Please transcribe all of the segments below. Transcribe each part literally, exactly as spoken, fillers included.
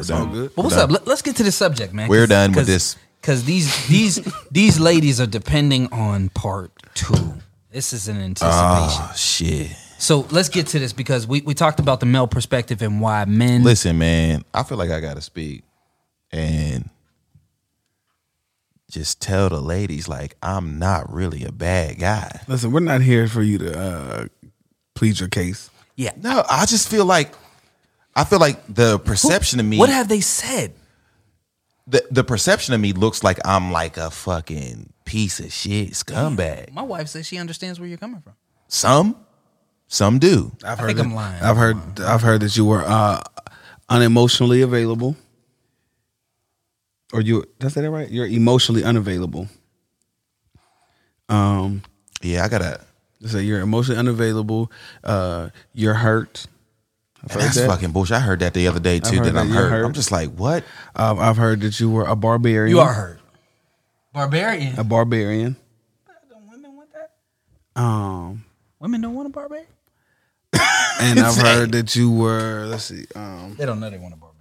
done. good. But what's We're up? done. Let, let's get to the subject, man. We're done with this. Because these these these ladies are depending on part two. This is an anticipation. Oh shit! So let's get to this because we, we talked about the male perspective and why men. Listen, man, I feel like I gotta speak and just tell the ladies like I'm not really a bad guy. Listen, we're not here for you to uh, plead your case. Yeah. No, I just feel like I feel like the perception of me. What have they said? The the perception of me looks like I'm like a fucking piece of shit scumbag. My wife says she understands where you're coming from. Some, some do. I've I heard think that, I'm lying. I've heard I've heard that you were uh, unemotionally available. Or you did I say that right? You're emotionally unavailable. Um Yeah, I gotta. so you're emotionally unavailable, uh, you're hurt. I've And heard that's that. fucking bullshit. I heard that the other day too. heard That that I'm you're hurt. hurt. I'm just like, what? Um, I've heard that you were a barbarian. You are hurt. Barbarian. A barbarian. Don't women want that? Um Women don't want a barbarian? and I've heard that you were let's see, um They don't know they want a barbarian.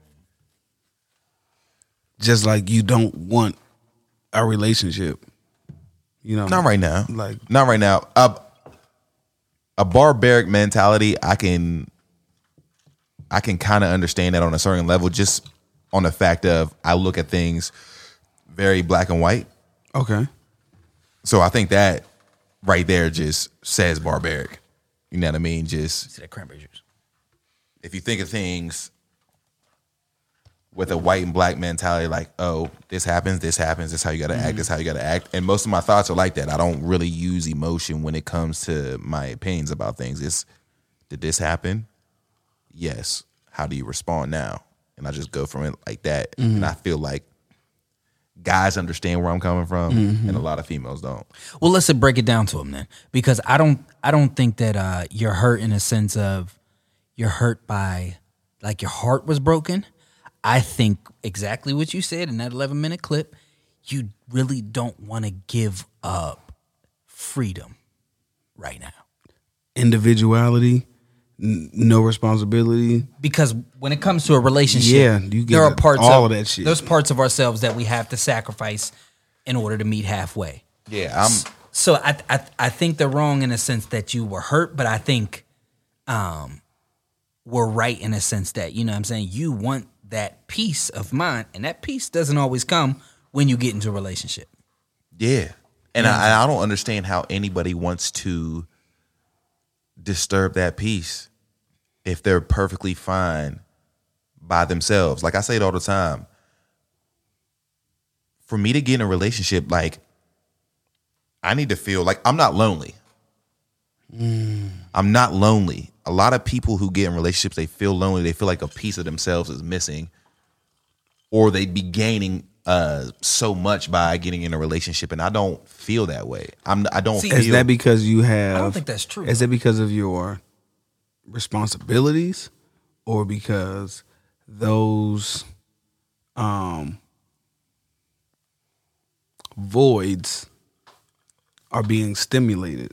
just like you don't want a relationship. You know. Not right now. Like Not right now. A, a barbaric mentality, I can, I can kind of understand that on a certain level, just on the fact of I look at things very black and white. okay. So I think that right there just says barbaric. You know what I mean? Just See that cranberry juice. if you think of things with a white and black mentality, like, oh, this happens, this happens, this is how you got to act, this is how you got to act. And most of my thoughts are like that. I don't really use emotion when it comes to my opinions about things. It's, did this happen? Yes. How do you respond now? And I just go from it like that. Mm-hmm. And I feel like guys understand where I'm coming from, Mm-hmm. and a lot of females don't. Well, let's break it down to them then, because I don't, I don't think that uh, you're hurt in a sense of you're hurt by like your heart was broken. I think exactly what you said in that eleven minute clip. You really don't want to give up freedom right now Individuality, n- no responsibility. because when it comes to a relationship, Yeah, you get there are parts all of, of that shit. There's parts of ourselves that we have to sacrifice in order to meet halfway. Yeah, I'm. So I, I I think they're wrong in a sense that you were hurt, but I think um, we're right in a sense that, you know what I'm saying, you want that peace of mind, and that peace doesn't always come when you get into a relationship. Yeah. And I, I don't understand how anybody wants to disturb that peace if they're perfectly fine by themselves. Like I say it all the time. For me to get in a relationship, like, I need to feel like I'm not lonely. Mm. I'm not lonely. A lot of people who get in relationships, they feel lonely. They feel like a piece of themselves is missing, or they'd be gaining uh, so much by getting in a relationship, and I don't feel that way. I'm. I don't See, feel. Is that because you have? I don't think that's true. Is that because of your responsibilities, or because those um, voids are being stimulated?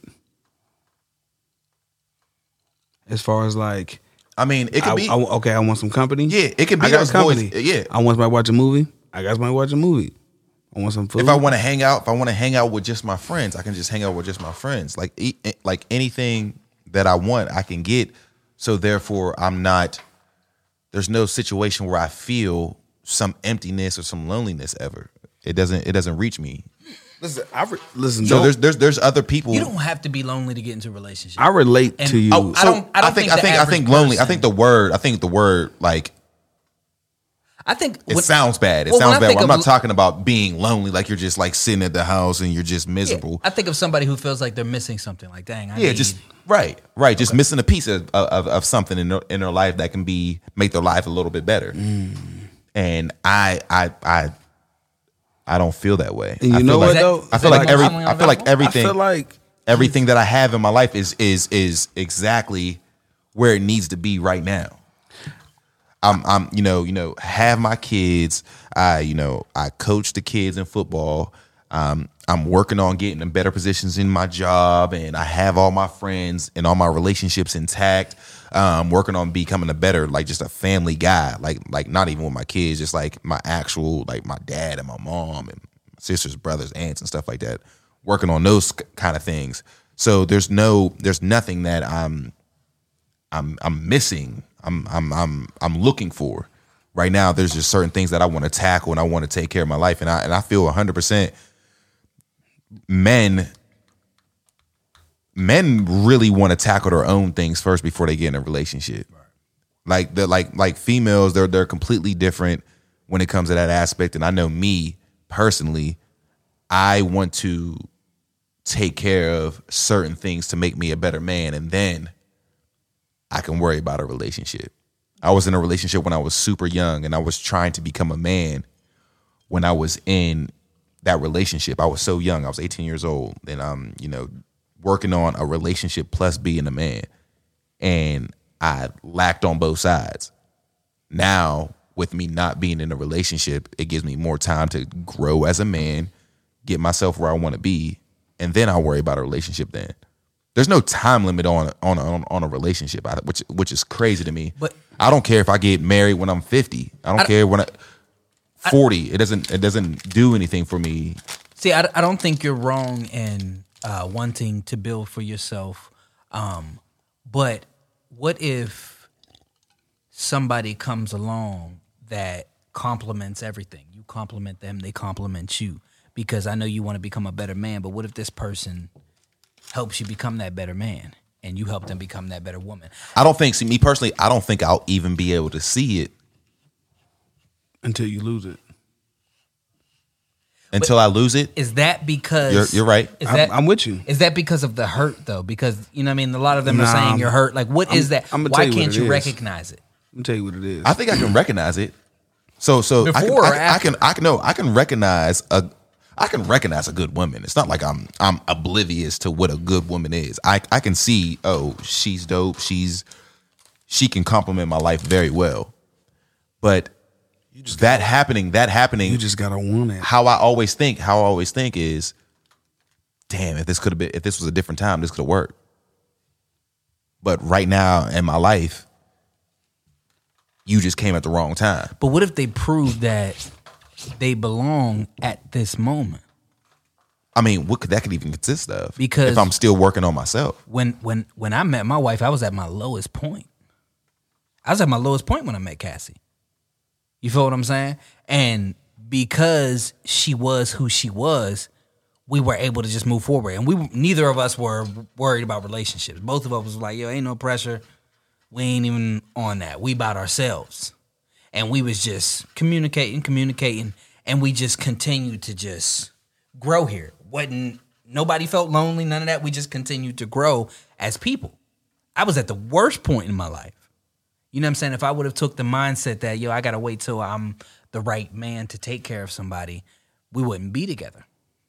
As far as like, I mean, it could I, be. I- okay, I want some company. Yeah, it could be I got those company. voids. Yeah. I want somebody to watch a movie. I got somebody to watch a movie. I want some food. If I want to hang out, if I want to hang out with just my friends, I can just hang out with just my friends. Like, e- like anything that I want, I can get. So therefore, I'm not. There's no situation where I feel some emptiness or some loneliness ever. It doesn't. It doesn't reach me. listen, I re- listen. So don't- there's there's there's other people. You don't have to be lonely to get into a relationship. I relate And- to you. oh, I So don't- I don't think I the think I average think lonely. I person- think the word. I think the word like I think it when- sounds bad. It well, when sounds I bad. think I'm of- not talking about being lonely. Like you're just like sitting at the house and you're just miserable. I think of somebody who feels like they're missing something. Like, dang, I Yeah, need, just right, right. Just missing a piece of, of, of something in their, in their life that can be make their life a little bit better. Mm. And I, I, I, I don't feel that way. And you I know feel what like, though? I feel like every, Emotionally I feel like unavailable? everything, I feel like everything that I have in my life is is is exactly where it needs to be right now. I'm, I'm, you know, you know, have my kids. I, you know, I coach the kids in football. Um, I'm working on getting in better positions in my job, and I have all my friends and all my relationships intact. Um, working on becoming a better, like just a family guy, like like not even with my kids, just like my actual, like my dad and my mom and sisters, brothers, aunts, and stuff like that. Working on those kind of things. So there's no, there's nothing that I'm, I'm, I'm missing. I'm, I'm, I'm, I'm looking for right now. There's just certain things that I want to tackle and I want to take care of my life, and I and I feel one hundred percent. Men, men really want to tackle their own things first before they get in a relationship. Right. Like the like like females, they're they're completely different when it comes to that aspect. And I know me personally, I want to take care of certain things to make me a better man, and then I can worry about a relationship. I was in a relationship when I was super young, and I was trying to become a man when I was in that relationship. I was so young. I was eighteen years old, and um, you know, working on a relationship plus being a man, and I lacked on both sides. Now, with me not being in a relationship, it gives me more time to grow as a man, get myself where I want to be, and then I'll worry about a relationship then. There's no time limit on on on, on a relationship, which which is crazy to me. But I don't care if I get married when I'm fifty. I don't I, care when I forty. I, it doesn't it doesn't do anything for me. See, I, I don't think you're wrong in uh, wanting to build for yourself. Um, but what if somebody comes along that complements everything? You compliment them, they compliment you. Because I know you want to become a better man, but what if this person helps you become that better man and you help them become that better woman? I don't think, see, me personally, I don't think I'll even be able to see it until you lose it. Until but I lose it? Is that because... You're, you're right. Is that, I'm, I'm with you. Is that because of the hurt, though? Because, you know what I mean? A lot of them nah, are saying you're hurt. Like, what I'm, is that? I'm Why you can't you is. recognize it? I'm going to tell you what it is. I think I can recognize it. So, so Before I can, or I, after? I can, I can, no, I can recognize a... I can recognize a good woman. It's not like I'm I'm oblivious to what a good woman is. I, I can see, oh, she's dope. She's she can complement my life very well. But you just that gotta, happening, that happening. You just gotta want it. How I always think, how I always think is, damn, if this could have been, if this was a different time, this could have worked. But right now in my life, you just came at the wrong time. But what if they prove that they belong at this moment? I mean, what could that could even consist of? Because if I'm still working on myself. When when when I met my wife, I was at my lowest point. I was at my lowest point when I met Cassie. You feel what I'm saying? And because she was who she was, we were able to just move forward. And we neither of us were worried about relationships. Both of us was like, yo, ain't no pressure. We ain't even on that. We about ourselves. And we was just communicating, communicating, and we just continued to just grow here. Wasn't nobody felt lonely, none of that. We just continued to grow as people. I was at the worst point in my life. You know what I'm saying? If I would have took the mindset that, yo, I gotta wait till I'm the right man to take care of somebody, we wouldn't be together.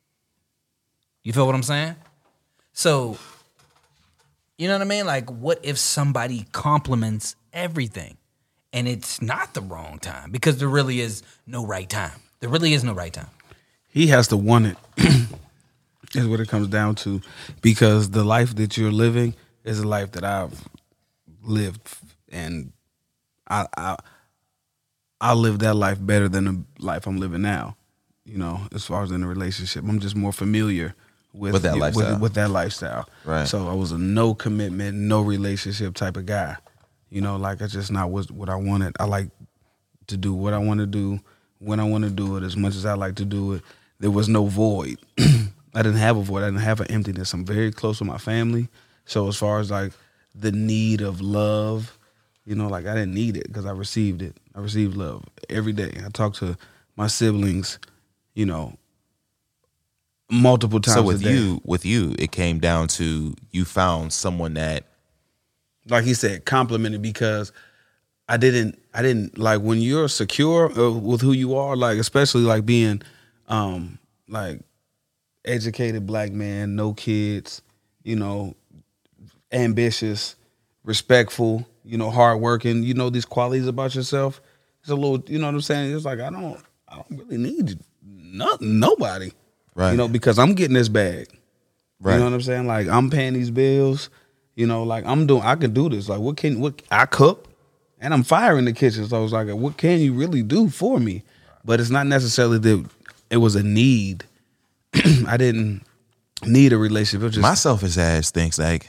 You feel what I'm saying? So, you know what I mean? Like, what if somebody compliments everything? And it's not the wrong time, because there really is no right time. There really is no right time. He has to want it, is what it comes down to, because the life that you're living is a life that I've lived, and I I, I live that life better than the life I'm living now. You know, as far as in a relationship, I'm just more familiar with, with that lifestyle. With, with that lifestyle. Right. So I was a no commitment, no relationship type of guy. You know, like it's just not what, what I wanted. I like to do what I want to do when I want to do it as much as I like to do it. There was no void. I didn't have a void. I didn't have an emptiness. I'm very close with my family. So as far as like the need of love, you know, like I didn't need it because I received it. I received love every day. I talk to my siblings, you know, multiple times so with a day. you, with you, it came down to you found someone that, like he said, complimented, because I didn't, I didn't like when you're secure with who you are, like especially like being, um, like educated black man, no kids, you know, ambitious, respectful, you know, hardworking, you know, these qualities about yourself. It's a little, you know what I'm saying? It's like I don't, I don't really need you, not nobody. Right. You know, because I'm getting this bag. Right. You know what I'm saying? Like I'm paying these bills. You know, like I'm doing. I can do this. Like what can what I cook, and I'm fire in the kitchen. So I was like, what can you really do for me? But it's not necessarily that it was a need. I didn't need a relationship. It was just My selfish ass thinks like,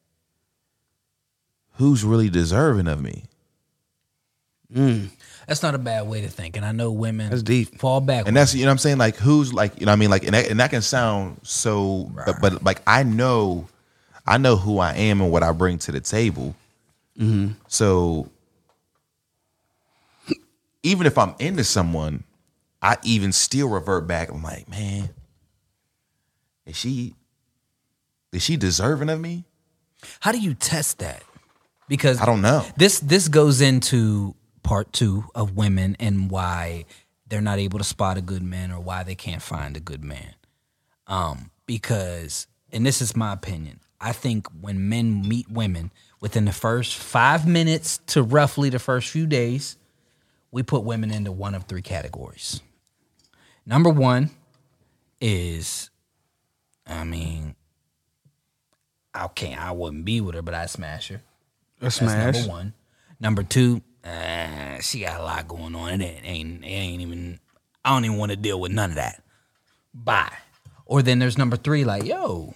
who's really deserving of me? mm, That's not a bad way to think, and I know women That's deep. fall back. And that's, you know what I'm saying? Like, who's like, you know what I mean? Like, and that, and that can sound so, but, but like, I know, I know who I am and what I bring to the table. mm-hmm. So even if I'm into someone, I even still revert back. I'm like, man, is she, is she deserving of me? How do you test that? Because I don't know. This this goes into part two of women and why they're not able to spot a good man or why they can't find a good man. Um, because, and this is my opinion, I think when men meet women within the first five minutes to roughly the first few days, we put women into one of three categories. Number one is, I mean, I can't, I wouldn't be with her, but I'd smash her. a That's smash. number one. Number two, uh, she got a lot going on. It ain't, it ain't even, I don't even want to deal with none of that. Bye. Or then there's number three, like, yo,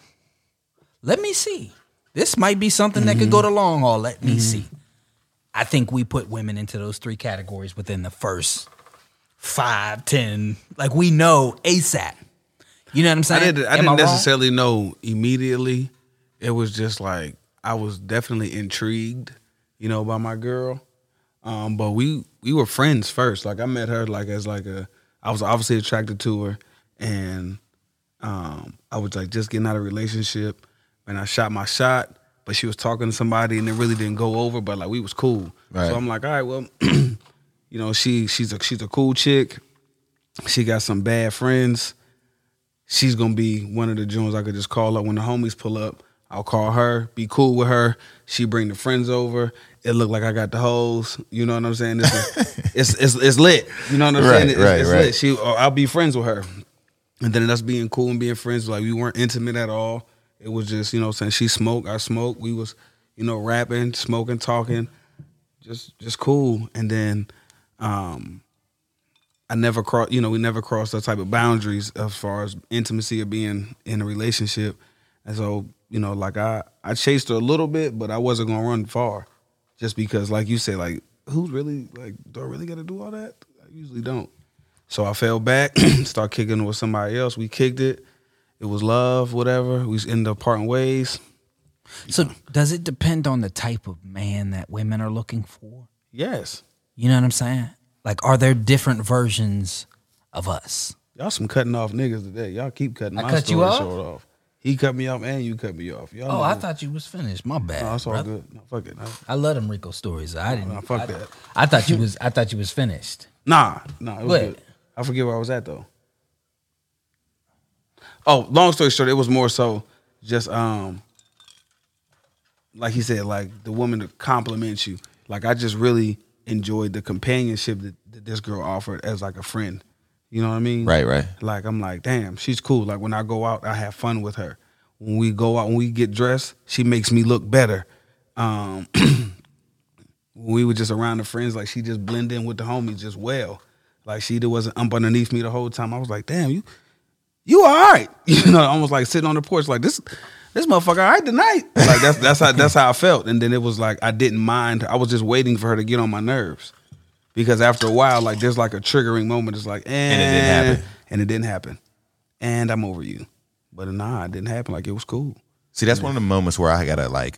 let me see. This might be something mm-hmm. that could go the long haul. Let me mm-hmm. see. I think we put women into those three categories within the first five, ten. Like, we know ASAP. You know what I'm saying? I didn't, I Am didn't I necessarily wrong? know immediately. It was just like, I was definitely intrigued, you know, by my girl. Um, but we we were friends first. Like I met her like as like a, I was obviously attracted to her, and um, I was like just getting out of a relationship, and I shot my shot, but she was talking to somebody and it really didn't go over, but like we was cool. Right. So I'm like, all right, well, you know, she she's a she's a cool chick. She got some bad friends. She's gonna be one of the joints I could just call up when the homies pull up. I'll call her, be cool with her. She bring the friends over. It look like I got the hoes. You know what I'm saying? This is, it's, it's it's lit. You know what I'm Right, saying? It's, right, it's right. lit. She, or I'll be friends with her. And then us being cool and being friends, like we weren't intimate at all. It was just, you know what I'm saying? She smoked, I smoked. We was, you know, rapping, smoking, talking. Just just cool. And then um, I never crossed, you know, we never crossed those type of boundaries as far as intimacy or being in a relationship. And so, you know, like I, I chased her a little bit, but I wasn't gonna run far, just because, like you said, like who's really like, do I really got to do all that? I usually don't. So I fell back, start kicking it with somebody else. We kicked it. It was love, whatever. We ended up parting ways. So does it depend on the type of man that women are looking for? Yes. You know what I'm saying? Like, are there different versions of us? Y'all some cutting off niggas today. Y'all keep cutting I my cut you story off? short off. He cut me off and you cut me off. Y'all Oh, I niggas- thought you was finished. My bad. No, it's all brother. good. No, fuck it. No. I love them Rico stories. I didn't. no, fuck I, that. I thought you was. I thought you was finished. Nah, nah, it was What? good. I forget where I was at though. Oh, long story short, it was more so just um like he said, like the woman to compliment you. Like I just really enjoyed the companionship that, that this girl offered as like a friend. You know what I mean? Right, right. Like I'm like, damn, she's cool. Like when I go out, I have fun with her. When we go out, when we get dressed, she makes me look better. Um when we were just around the friends, like she just blend in with the homies just well. Like she wasn't up underneath me the whole time. I was like, damn, you you all right. You know, almost like sitting on the porch like this this motherfucker all right tonight. Like that's that's how that's how I felt. And then it was like I didn't mind. I was just waiting for her to get on my nerves. Because after a while, like there's like a triggering moment. It's like, eh, And it didn't happen. And it didn't happen. And I'm over you. But nah, it didn't happen. Like it was cool. See, that's one of the moments where I gotta like,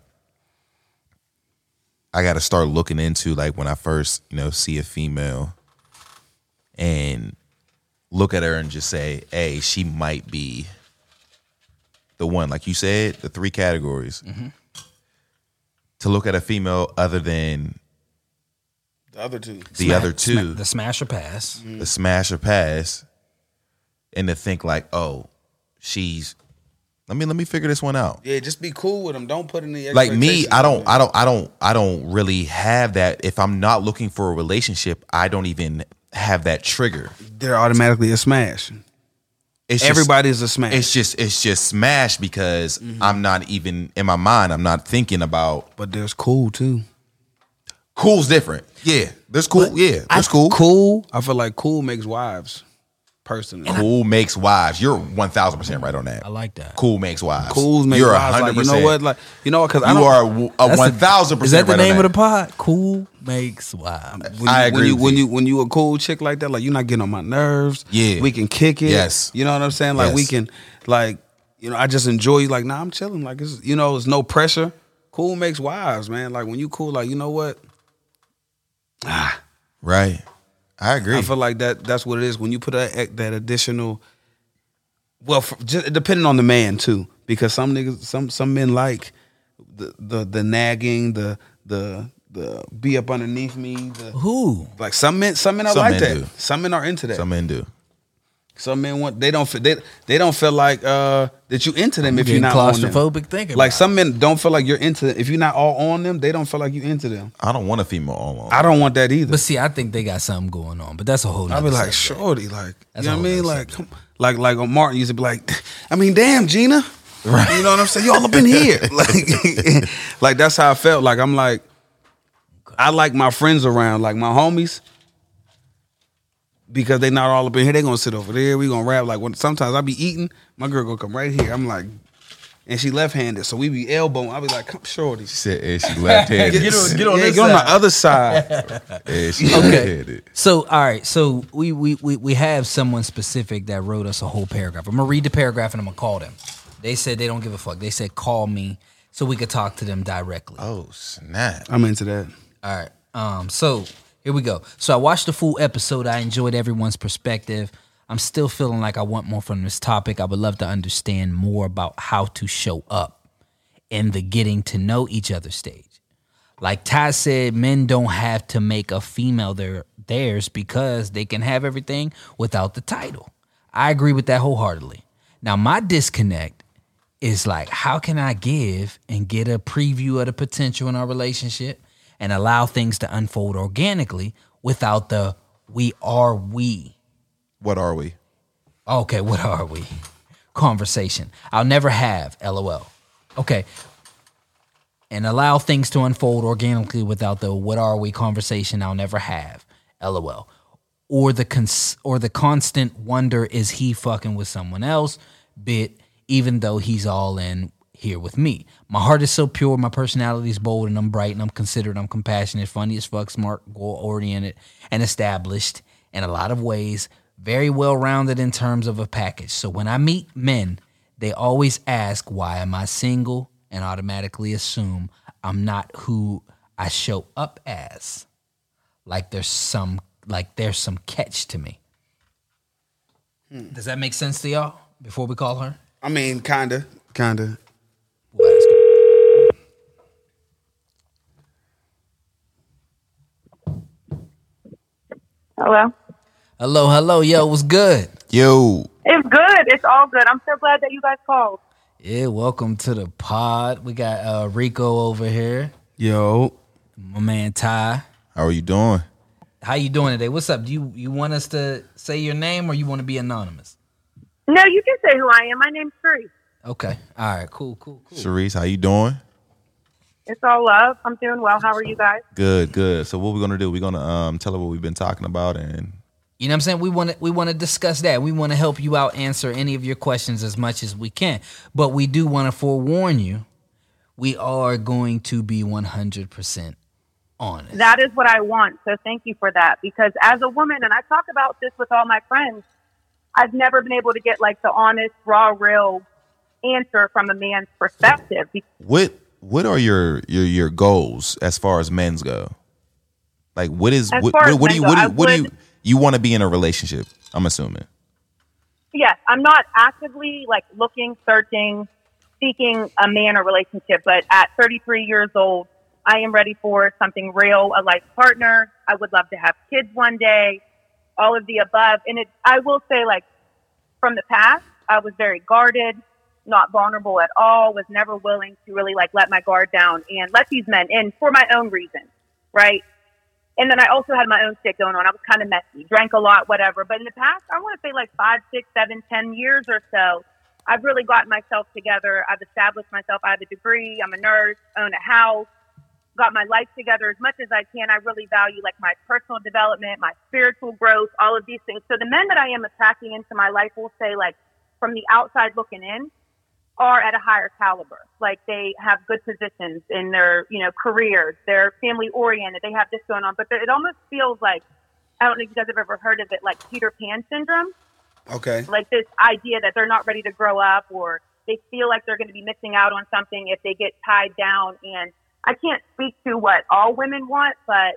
I gotta start looking into like when I first, you know, see a female and look at her and just say, hey, she might be the one. Like you said, the three categories. Mm-hmm. To look at a female other than The other two. the Sma- other two, sma- the smash or pass. the smash or pass, and to think like, oh, she's. Let me let me figure this one out. Yeah, just be cool with them. Don't put any Like me, expectations I on don't, them. I don't, I don't, I don't really have that. If I'm not looking for a relationship, I don't even have that trigger. They're automatically a smash. it's just, everybody's a smash. It's just it's just smash because mm-hmm. I'm not even in my mind. I'm not thinking about. But there's cool too. Cool's different. Yeah, there's cool. But yeah, there's I, cool. Cool. I feel like cool makes wives. Personally, cool makes wives. You're one thousand percent right on that. I like that. Cool makes wives. Cool makes You're wives. Like, you know what? Like you know what? Because you are a one thousand percent. Is that the right name of the pod? Cool makes wives. When I you, agree. When you, with when you you when you a cool chick like that, like you're not getting on my nerves. Yeah, we can kick it. Yes, you know what I'm saying. Like yes. we can, like you know, I just enjoy you. Like nah, I'm chilling. Like it's you know, there's no pressure. Cool makes wives, man. Like when you cool, like you know what? Ah, right. I agree. I feel like that. That's what it is when you put that that additional. Well, for, just depending on the man too, because some niggas, some some men like the the the nagging, the the the be up underneath me. The, Who? Like some men, some men are Some like men that. do. Some men are into that. Some men do. Some men want they don't feel they they don't feel like uh that you into them if you're Getting not on them. claustrophobic thinking. Like about some men don't feel like you're into them. If you're not all on them, they don't feel like you into them. I don't want a female all on. I don't want that either. But see, I think they got something going on. But that's a whole. I'll be like, subject. shorty, like That's you a know what I whole mean? nother Like, come, like, like on Martin used to be like, I mean, damn, Gina, Right. you know what I'm saying? You all up in here, like, like that's how I felt. Like I'm like, I like my friends around, like my homies, because they not all up in here. They gonna sit over there. We gonna rap. Like when sometimes I be eating, my girl gonna come right here. I'm like, and she left handed, so we be elbowing. I be like, come, shorty. She said, and she left handed. Get on- get on yeah, this get on side. the other side. And she Okay. left handed. So, all right. So we, we we we have someone specific that wrote us a whole paragraph. I'm gonna read the paragraph and I'm gonna call them. They said they don't give a fuck. They said call me so we could talk to them directly. Oh snap! I'm into that. All right. Um. So here we go. So I watched the full episode. I enjoyed everyone's perspective. I'm still feeling like I want more from this topic. I would love to understand more about how to show up in the getting to know each other stage. Like Ty said, men don't have to make a female their theirs because they can have everything without the title. I agree with that wholeheartedly. Now, my disconnect is like, how can I give and get a preview of the potential in our relationship and allow things to unfold organically without the we are we? What are we? Okay, what are we? Conversation. I'll never have, LOL. Okay. And allow things to unfold organically without the what are we conversation I'll never have, LOL. Or the cons- or the constant wonder, is he fucking with someone else bit, even though he's all in here with me. My heart is so pure, my personality is bold, and I'm bright, and I'm considerate, I'm compassionate, funny as fuck, smart, goal-oriented, and established in a lot of ways. Very well-rounded in terms of a package. So when I meet men, they always ask, why am I single? And automatically assume I'm not who I show up as. Like there's some like there's some catch to me. Hmm. Does that make sense to y'all before we call her? I mean, kinda, kinda. We'll ask her. Hello? Hello, hello, yo, what's good? Yo, It's good. It's all good. I'm so glad that you guys called. Yeah, welcome to the pod. We got uh, Rico over here, Yo, my man Ty. how are you doing? How you doing today? What's up? Do you you want us to say your name or you want to be anonymous? No, you can say who I am. My name's Free. Okay. All right. Cool. Cool. Cool. Sharice, how you doing? It's all love. I'm doing well. How are you guys? Good, good. So what we're gonna do? We're gonna um tell her what we've been talking about, and You know what I'm saying? We want to we want to discuss that. We want to help you out, answer any of your questions as much as we can. But we do want to forewarn you, we are going to be one hundred percent honest. That is what I want. So thank you for that. Because as a woman, and I talk about this with all my friends, I've never been able to get like the honest, raw, real answer from a man's perspective. what what are your your your goals as far as men's go? Like, what is As what, far what, as what do you men what go, do you I what do you would- you want to be in a relationship? I'm assuming. Yes, I'm not actively like looking, searching, seeking a man or relationship, but at thirty-three years old, I am ready for something real, a life partner. I would love to have kids one day, all of the above. And it, I will say, like, from the past, I was very guarded, not vulnerable at all, was never willing to really like let my guard down and let these men in for my own reasons, right? And then I also had my own shit going on. I was kind of messy, drank a lot, whatever. But in the past, I want to say like five, six, seven, ten years or so, I've really gotten myself together. I've established myself. I have a degree. I'm a nurse, own a house, got my life together as much as I can. I really value like my personal development, my spiritual growth, all of these things. So the men that I am attracting into my life will say like from the outside looking in are at a higher caliber. Like they have good positions in their, you know, careers. They're family oriented. They have this going on, but it almost feels like, I don't know if you guys have ever heard of it, like Peter Pan syndrome. Okay. Like this idea that they're not ready to grow up, or they feel like they're going to be missing out on something if they get tied down. And I can't speak to what all women want, but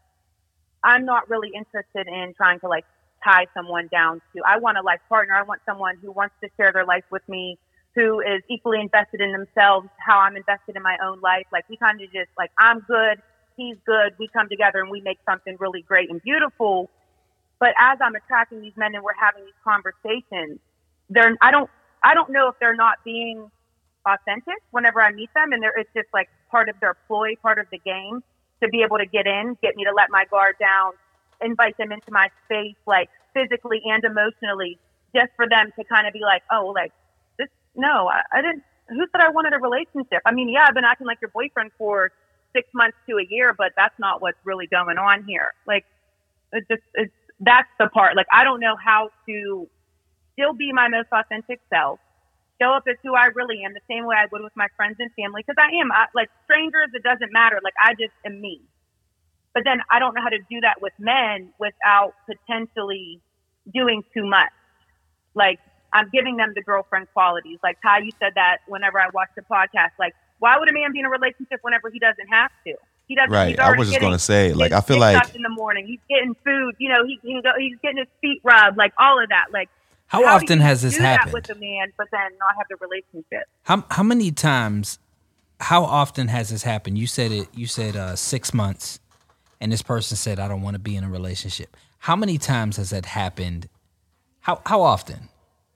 I'm not really interested in trying to like tie someone down to, I want a life partner. I want someone who wants to share their life with me, who is equally invested in themselves, how I'm invested in my own life. Like we kind of just like, I'm good, he's good. We come together and we make something really great and beautiful. But as I'm attracting these men and we're having these conversations, they're, I don't, I don't know if they're not being authentic whenever I meet them. And they're, it's just like part of their ploy, part of the game to be able to get in, get me to let my guard down, invite them into my space, like physically and emotionally, just for them to kind of be like, oh, like, no, I, I didn't. Who said I wanted a relationship? I mean, yeah, I've been acting like your boyfriend for six months to a year, but that's not what's really going on here. Like, it just, it's, that's the part. Like, I don't know how to still be my most authentic self, show up as who I really am, the same way I would with my friends and family, because I am. I, like, strangers, it doesn't matter. Like, I just am me. But then I don't know how to do that with men without potentially doing too much. Like, I'm giving them the girlfriend qualities. Like Ty, you said that whenever I watched the podcast. Like, why would a man be in a relationship whenever he doesn't have to? He doesn't. Right. I was just going to say, like, I feel like in the morning he's getting food. You know, he can go. He's getting his feet rubbed. Like all of that. Like, how, how often has this do happened that with a man, but then not have the relationship? How how many times? How often has this happened? You said it. You said uh, six months, and this person said, "I don't want to be in a relationship." How many times has that happened? How how often?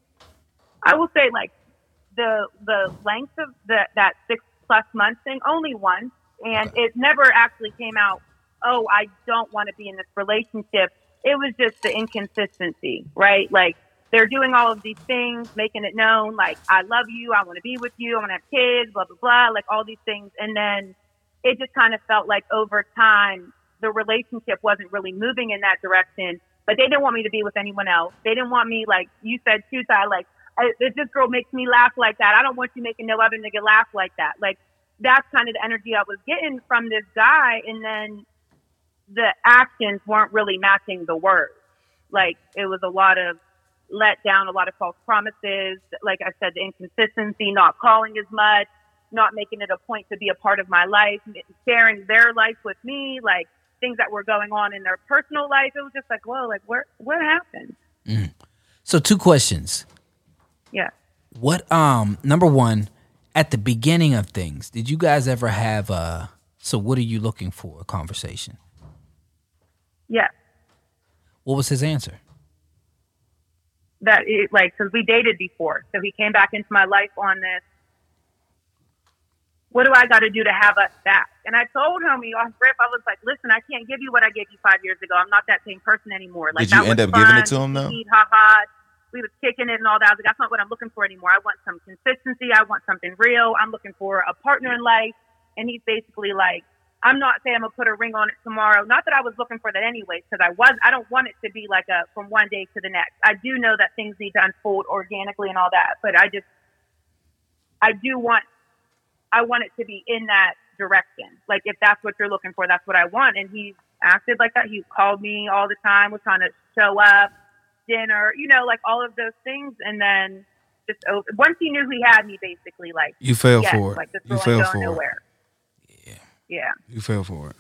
I will say like the the length of the, that six plus months thing, only once. And Okay. It never actually came out, oh, I don't want to be in this relationship. It was just the inconsistency, right? Like they're doing all of these things, making it known, like, I love you, I want to be with you, I want to have kids, blah, blah, blah, like all these things. And then it just kind of felt like over time, the relationship wasn't really moving in that direction, but they didn't want me to be with anyone else. They didn't want me, like you said, too, Ty, like, if this girl makes me laugh like that, I don't want you making no other nigga laugh like that. Like, that's kind of the energy I was getting from this guy. And then the actions weren't really matching the words. Like, it was a lot of let down, a lot of false promises. Like I said, the inconsistency, not calling as much, not making it a point to be a part of my life, sharing their life with me, like things that were going on in their personal life. It was just like, whoa, like, where, what happened? Mm. So two questions. Yeah. What, um, number one, at the beginning of things, did you guys ever have a, so what are you looking for, a conversation? Yeah. What was his answer? That, it, like, because we dated before. So he came back into my life on this. What do I got to do to have us back? And I told him, off rip, I was like, listen, I can't give you what I gave you five years ago. I'm not that same person anymore. Like, Did you that end was up giving fun. it to him, though? He, ha ha. We was kicking it and all that. I was like, that's not what I'm looking for anymore. I want some consistency. I want something real. I'm looking for a partner in life. And he's basically like, I'm not saying I'm going to put a ring on it tomorrow. Not that I was looking for that anyway, because I was, I don't want it to be like a, from one day to the next. I do know that things need to unfold organically and all that, but I just, I do want, I want it to be in that direction. Like, if that's what you're looking for, that's what I want. And he acted like that. He called me all the time, was trying to show up, dinner, you know, like all of those things. And then just over, once he knew he had me, basically, like, You fell yes, for it. like, this You girl fell ain't for going it. nowhere. Yeah. Yeah. You fell for it.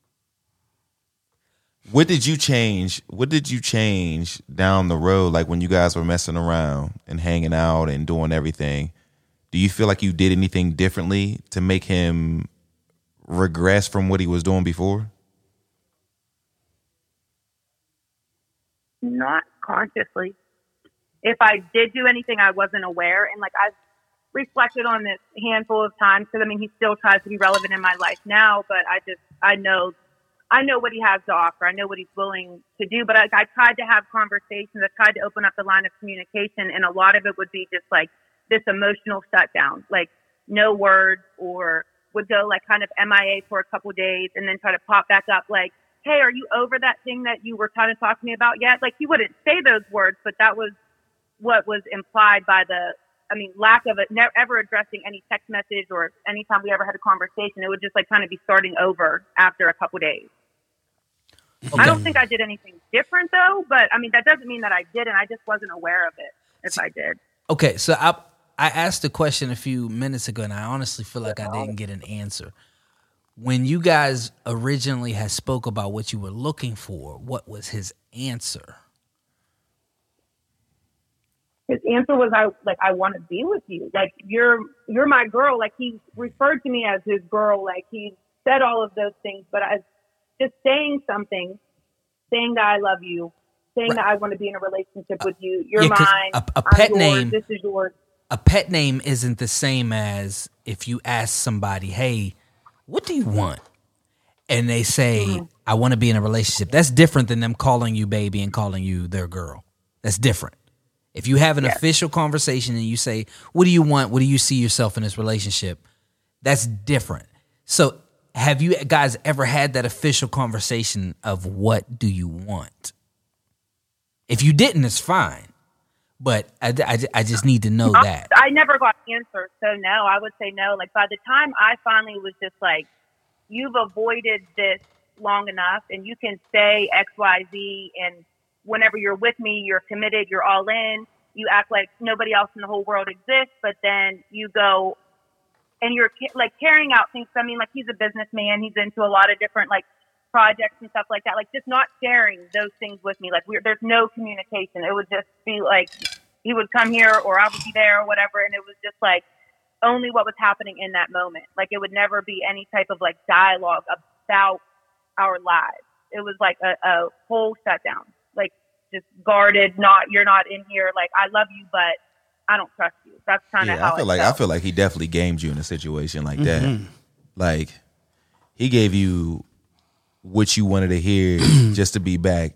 What did you change? What did you change down the road? Like when you guys were messing around and hanging out and doing everything, do you feel like you did anything differently to make him regress from what he was doing before? Not consciously. If I did do anything, I wasn't aware. And like, I've reflected on this handful of times, because I mean, he still tries to be relevant in my life now, but I just, I know I know what he has to offer. I know what he's willing to do. But I, I tried to have conversations. I tried to open up the line of communication. And a lot of it would be just like this emotional shutdown, like no words, or would go like kind of M I A for a couple days and then try to pop back up like, hey, are you over that thing that you were trying to talk to me about yet? Like he wouldn't say those words, but that was what was implied by the, I mean, lack of it, never ever addressing any text message or anytime we ever had a conversation. It would just like kind of be starting over after a couple days. Okay. I don't think I did anything different though, but I mean, that doesn't mean that I didn't. I just wasn't aware of it if I did. Okay. So I, I asked the question a few minutes ago and I honestly feel like I didn't get an answer. When you guys originally had spoke about what you were looking for, what was his answer? His answer was, I like, I want to be with you. Like, you're, you're my girl. Like, he referred to me as his girl. Like, he said all of those things, but as just saying something, saying that I love you, saying right. that I want to be in a relationship with you. You're yeah, mine. A, a pet I'm name. Yours, this is yours. A pet name isn't the same as if you ask somebody, hey, what do you want? And they say, mm-hmm. I want to be in a relationship. That's different than them calling you baby and calling you their girl. That's different. If you have an yes. official conversation and you say, what do you want? What do you see yourself in this relationship? That's different. So have you guys ever had that official conversation of what do you want? If you didn't, it's fine. But I, I, I just need to know I, that. I never got answers, so no, I would say no. Like, by the time I finally was just like, you've avoided this long enough, and you can say X, Y, Z, and whenever you're with me, you're committed, you're all in, you act like nobody else in the whole world exists, but then you go and you're like carrying out things. I mean, like, he's a businessman, he's into a lot of different like projects and stuff like that, like just not sharing those things with me. Like, we're, there's no communication. It would just be like he would come here or I would be there or whatever, and it was just like only what was happening in that moment. Like, it would never be any type of like dialogue about our lives. It was like a, a whole shutdown, like just guarded. Not, you're not in here. Like, I love you, but I don't trust you. That's kind of yeah, how I feel it like felt. I feel like he definitely gamed you in a situation like Mm-hmm. that. Like, he gave you what you wanted to hear just to be back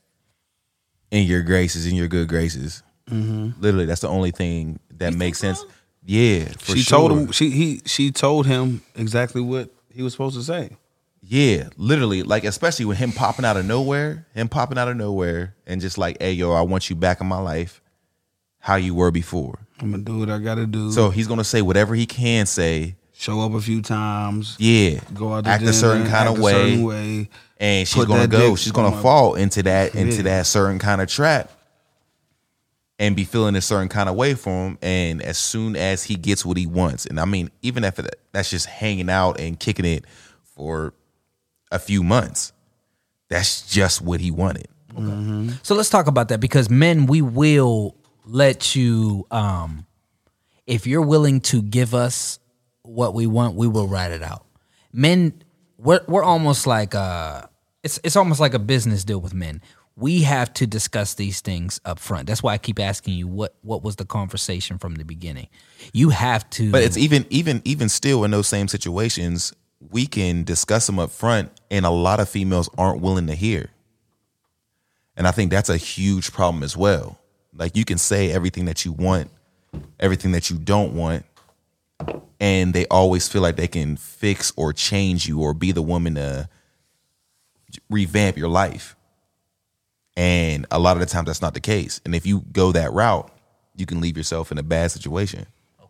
in your graces, in your good graces. Mm-hmm. Literally, that's the only thing that You makes think sense. so? Yeah, for she sure. told him. She he she told him exactly what he was supposed to say. Yeah, literally, like, especially with him popping out of nowhere, him popping out of nowhere, and just like, hey, yo, I want you back in my life, how you were before. I'm gonna do what I gotta do. So he's gonna say whatever he can say. Show up a few times. Yeah, Go out to act dinner, a certain kind act of a way, certain way, and she's put gonna that go. dick She's gonna on my- fall into that into Yeah. that certain kind of trap, and be feeling a certain kind of way for him. And as soon as he gets what he wants, and I mean, even if it, that's just hanging out and kicking it for a few months, that's just what he wanted. Mm-hmm. So let's talk about that, because men, we will let you, um, if you're willing to give us what we want, we will write it out. Men, we're we're almost like uh it's it's almost like a business deal with men. We have to discuss these things up front. That's why I keep asking you what what was the conversation from the beginning. You have to. But it's even even even still in those same situations, we can discuss them up front, and a lot of females aren't willing to hear. And I think that's a huge problem as well. Like, you can say everything that you want, everything that you don't want, and they always feel like they can fix or change you or be the woman to revamp your life. And a lot of the times that's not the case. And if you go that route, you can leave yourself in a bad situation.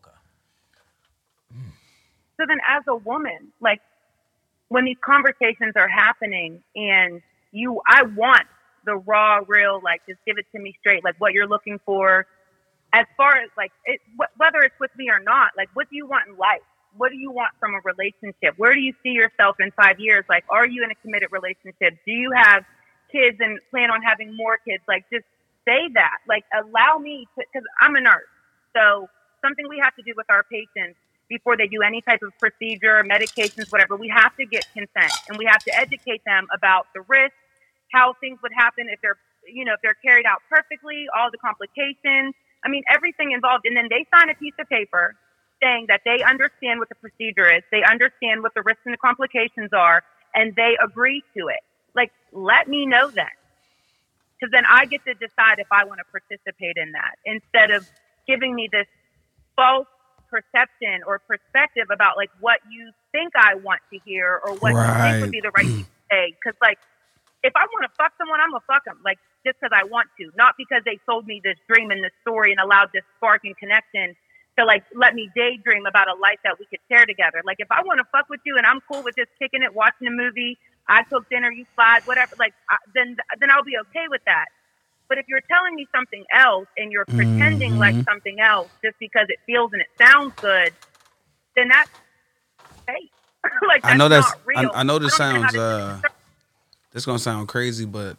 So then as a woman, like, when these conversations are happening and you, I want the raw, real, like, just give it to me straight, like what you're looking for, as far as like, it, wh- whether it's with me or not, like, what do you want in life? What do you want from a relationship? Where do you see yourself in five years? Like, are you in a committed relationship? Do you have kids and plan on having more kids? Like, just say that, like, allow me to, cause I'm a nurse. So something we have to do with our patients before they do any type of procedure, medications, whatever, we have to get consent, and we have to educate them about the risks, how things would happen if they're, you know, if they're carried out perfectly, all the complications. I mean, everything involved. And then they sign a piece of paper saying that they understand what the procedure is. They understand what the risks and the complications are. and they agree to it. Like, let me know that. Because then I get to decide if I want to participate in that instead of giving me this false perception or perspective about like what you think I want to hear or what Right. you think would be the right thing to say. Because like, if I want to fuck someone, I'm gonna fuck them. Like just because I want to, not because they told me this dream and this story and allowed this spark and connection to like let me daydream about a life that we could share together. Like if I want to fuck with you and I'm cool with just kicking it, watching a movie, I cook dinner, you slide, whatever. Like I, then then I'll be okay with that. But if you're telling me something else and you're pretending Mhm. like something else just because it feels and it sounds good, then that's fake. Like that's I know that's. not real. I, I know this I don't know how sounds. to- Uh, this gonna sound crazy, but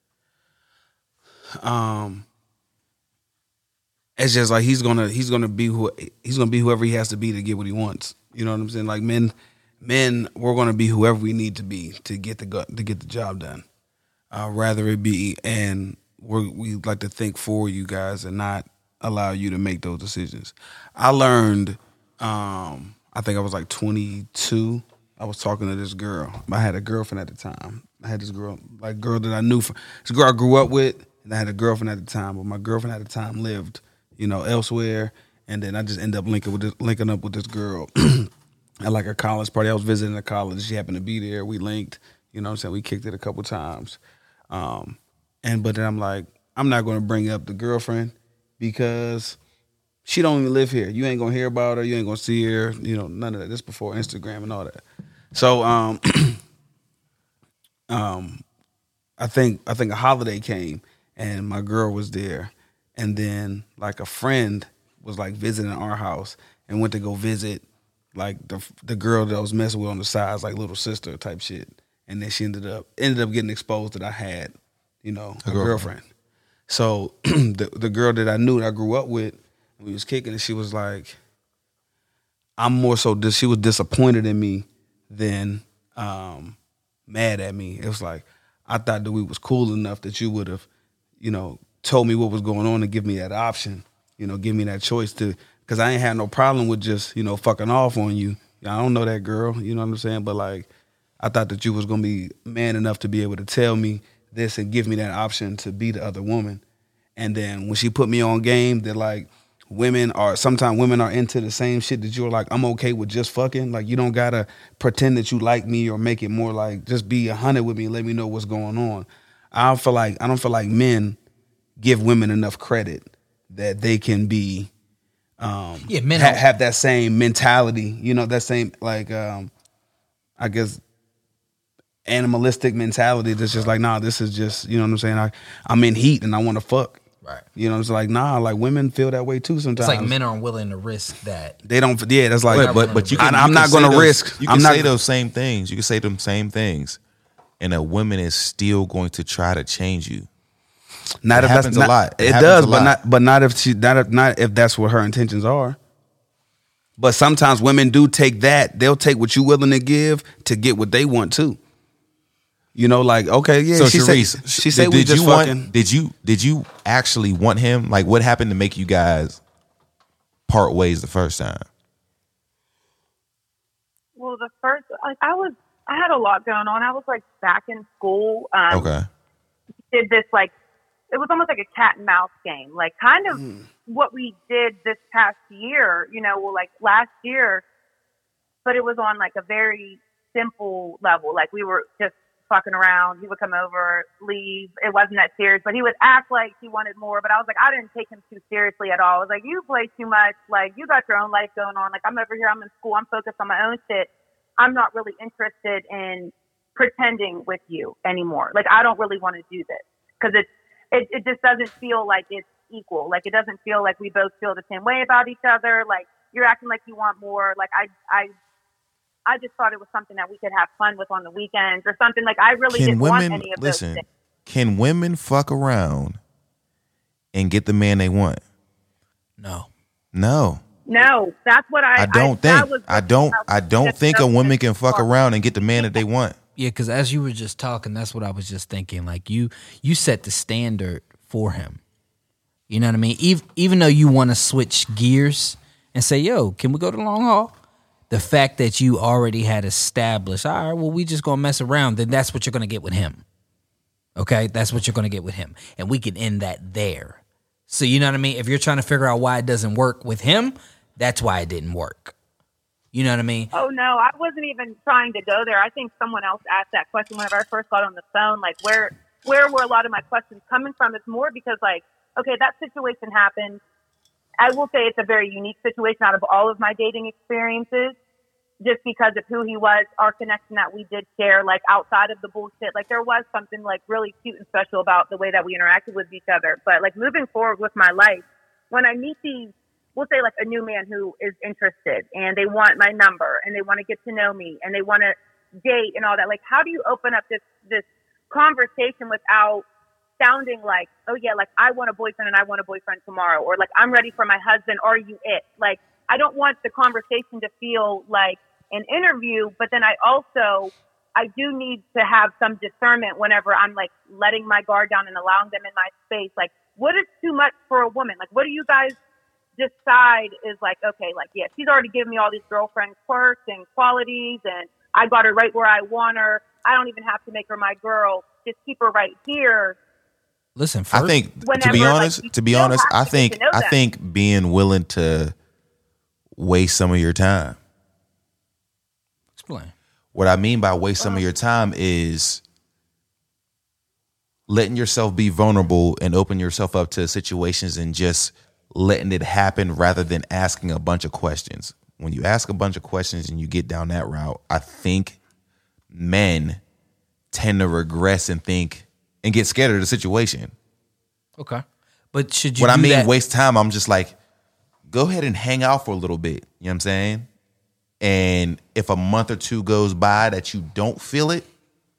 um, it's just like he's gonna he's gonna be who he's gonna be whoever he has to be to get what he wants. You know what I'm saying? Like men, men, we're gonna be whoever we need to be to get the go- to get the job done. Uh, rather it be, and we're, we like to think for you guys and not allow you to make those decisions. I learned. Um, I think I was like twenty-two. I was talking to this girl. I had a girlfriend at the time. I had this girl, like girl that I knew from this girl I grew up with, and I had a girlfriend at the time. But my girlfriend at the time lived, you know, elsewhere. And then I just ended up linking with this, linking up with this girl at like a college party. I was visiting a college. She happened to be there. We linked. You know what I'm saying? We kicked it a couple times. Um, and but then I'm like, I'm not going to bring up the girlfriend because she don't even live here. You ain't gonna hear about her. You ain't gonna see her. You know, none of that. This before Instagram and all that. So, um, um, I think I think a holiday came and my girl was there, and then like a friend was like visiting our house and went to go visit like the the girl that I was messing with on the sides, like little sister type shit. And then she ended up ended up getting exposed that I had, you know, a, A girlfriend. girlfriend. So the the girl that I knew that I grew up with, we was kicking, and she was like, I'm more so dis- she was disappointed in me than um, mad at me. It was like, I thought that we was cool enough that you would have, you know, told me what was going on and give me that option, you know, give me that choice to, because I ain't had no problem with just, you know, fucking off on you. I don't know that girl, you know what I'm saying? But like, I thought that you was gonna be man enough to be able to tell me this and give me that option to be the other woman. And then when she put me on game, that like women are sometimes women are into the same shit that you're like, I'm okay with just fucking. Like you don't gotta pretend that you like me or make it more like just be a hundred with me and let me know what's going on. I don't feel like I don't feel like men give women enough credit that they can be um Yeah, men ha- don't- have that same mentality, you know, that same like um I guess animalistic mentality that's just like, nah, this is just, you know what I'm saying? I, I'm in heat and I want to fuck. Right. You know, it's like, nah, like women feel that way too sometimes. It's like men aren't willing to risk that. They don't, yeah, that's like, But but, but you can, I, you I'm can not say going to those- risk. You can I'm not, say those same things. You can say them same things, and a woman is still going to try to change you. not it if that's happens a not, lot. It It, happens does, a but lot. not, but not if she, not if, not if that's what her intentions are. But sometimes women do take that. They'll take what you're willing to give to get what they want too. You know, like, okay, yeah. So she Sharice, said, she said did, we did just you fucking. want? Did you did you actually want him? Like, what happened to make you guys part ways the first time? Well, the first, like, I was, I had a lot going on. I was like back in school. Um, Okay. Did this like, it was almost like a cat and mouse game, like kind of Mm. what we did this past year. You know, well, like last year, but it was on like a very simple level. Like we were just fucking around. He would come over, leave. It wasn't that serious, but he would act like he wanted more. But I was like, I didn't take him too seriously at all. I was like, you play too much. Like you got your own life going on. Like I'm over here. I'm in school. I'm focused on my own shit. I'm not really interested in pretending with you anymore. Like I don't really want to do this because it's, it, it just doesn't feel like it's equal. Like it doesn't feel like we both feel the same way about each other. Like you're acting like you want more. Like I, I, I just thought it was something that we could have fun with on the weekends or something. Like I really Can didn't want women any of listen? those things. Can women fuck around and get the man they want? No. No, No, that's what I. I don't that think. was I don't. I don't just think a so woman can fuck far. around and get the man that they want. Yeah, because as you were just talking, that's what I was just thinking. Like you, you set the standard for him. You know what I mean? Even even though you want to switch gears and say, "Yo, can we go to the long haul?" The fact that you already had established, all right, well, we just gonna mess around, then that's what you're gonna get with him. Okay, that's what you're gonna get with him, and we can end that there. So you know what I mean? If you're trying to figure out why it doesn't work with him, that's why it didn't work. You know what I mean? Oh, no, I wasn't even trying to go there. I think someone else asked that question whenever I first got on the phone. Like, where where were a lot of my questions coming from? It's more because, like, okay, that situation happened. I will say it's a very unique situation out of all of my dating experiences, just because of who he was, our connection that we did share, like, outside of the bullshit. Like, there was something, like, really cute and special about the way that we interacted with each other. But, like, moving forward with my life, when I meet these, we'll say like a new man who is interested and they want my number and they want to get to know me and they want to date and all that. Like, how do you open up this, this conversation without sounding like, oh yeah, like I want a boyfriend and I want a boyfriend tomorrow, or like I'm ready for my husband. Are you it? Like, I don't want the conversation to feel like an interview, but then I also, I do need to have some discernment whenever I'm like letting my guard down and allowing them in my space. Like, what is too much for a woman? Like, what do you guys decide is like, okay, like, yeah, she's already given me all these girlfriend quirks and qualities and I got her right where I want her. I don't even have to make her my girl. Just keep her right here. Listen, first, I think whenever, to be like, honest, you to be still honest, have I to think get to know I them. think being willing to waste some of your time. explain. What I mean by waste some of your time is letting yourself be vulnerable and open yourself up to situations and just letting it happen rather than asking a bunch of questions. When you ask a bunch of questions and you get down that route, I think men tend to regress and think and get scared of the situation. Okay. But should you When I do mean that? waste time, I'm just like, go ahead and hang out for a little bit. You know what I'm saying? And if a month or two goes by that you don't feel it,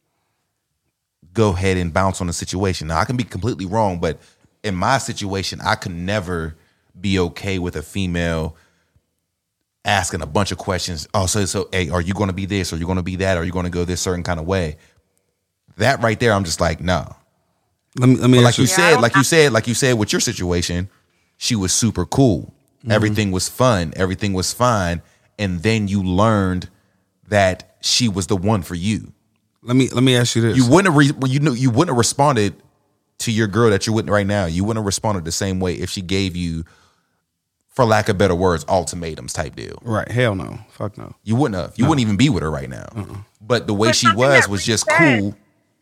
go ahead and bounce on the situation. Now, I can be completely wrong, but in my situation, I could never be okay with a female asking a bunch of questions. Oh, so, so hey, are you going to be this? Are you going to be that? Are you going to go this certain kind of way? That right there, I'm just like, no. Let me let me But ask like you you. Yeah, I said, don't- like you said, like you said with your situation, she was super cool. Mm-hmm. Everything was fun. Everything was fine. And then you learned that she was the one for you. Let me let me ask you this. You wouldn't have re- you know you wouldn't have responded to your girl that you're with right now. You wouldn't have responded the same way if she gave you, for lack of better words, ultimatums type deal. Right? Hell no. Fuck no. You wouldn't have. You wouldn't even be with her right now. But the way But she something was that was Reed just said- cool.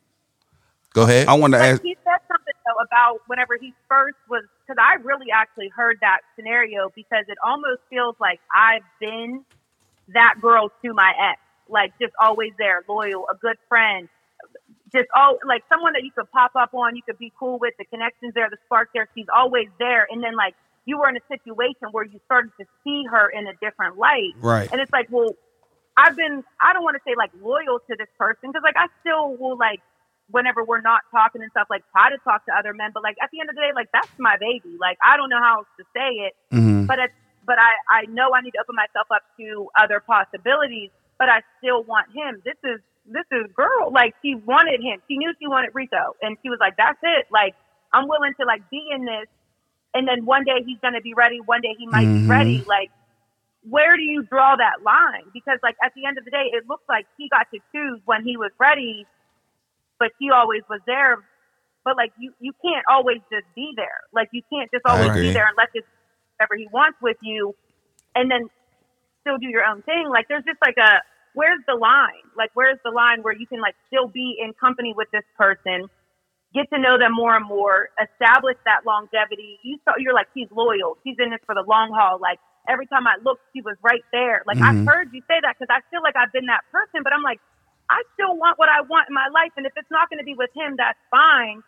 Go ahead. I want to But ask. he said something though about whenever he first was, because I really actually heard that scenario because it almost feels like I've been that girl to my ex, like just always there, loyal, a good friend, just all like someone that you could pop up on, you could be cool with, the connections there, the spark there. She's always there, and then like you were in a situation where you started to see her in a different light, Right. and it's like, well, I've been, I don't want to say like loyal to this person because like I still will like, whenever we're not talking and stuff, like try to talk to other men. But like at the end of the day, like that's my baby. Like I don't know how else to say it, Mhm. but it's, but I, I know I need to open myself up to other possibilities, but I still want him. This is, this is girl. Like she wanted him. She knew she wanted Rico and she was like, that's it. Like I'm willing to like be in this. And then one day he's going to be ready. One day he might Mhm. be ready. Like, where do you draw that line? Because like at the end of the day, it looks like he got to choose when he was ready, but she always was there. But like you, you can't always just be there. Like you can't just I always agree. be there and let this whatever he wants with you, and then still do your own thing. Like there's just like a where's the line? Like where's the line where you can like still be in company with this person, get to know them more and more, establish that longevity. You saw you're like she's loyal. She's in this for the long haul. Like every time I looked, she was right there. Like Mhm. I've heard you say that because I feel like I've been that person, but I'm like, I still want what I want in my life, and if it's not going to be with him, that's fine.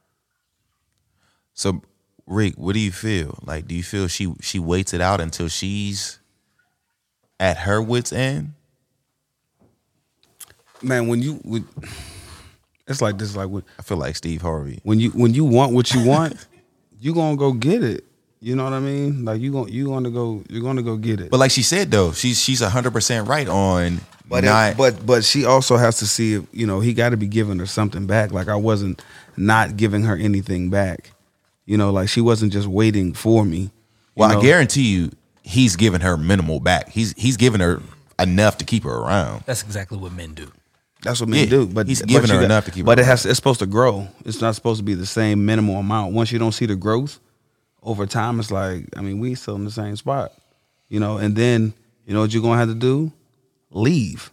So, Rick, what do you feel? Like, do you feel she she waits it out until she's at her wit's end? Man, when you would, it's like this. Like when I feel like Steve Harvey. when you when you want what you want, you gonna go get it. You know what I mean? Like you going you gonna go you're gonna go get it. But like she said though, she's she's a hundred percent right on But not. it, but but she also has to see if, you know, he got to be giving her something back. Like I wasn't not giving her anything back. You know, like she wasn't just waiting for me. you well, know? I guarantee you, he's giving her minimal back. He's he's giving her enough to keep her around. That's exactly what men do. That's what men Yeah, do. But he's but giving you her got- enough to keep her But it around. has. It's supposed to grow. It's not supposed to be the same minimal amount. Once you don't see the growth over time, it's like, I mean, we still in the same spot, you know. And then you know what you're gonna have to do? Leave.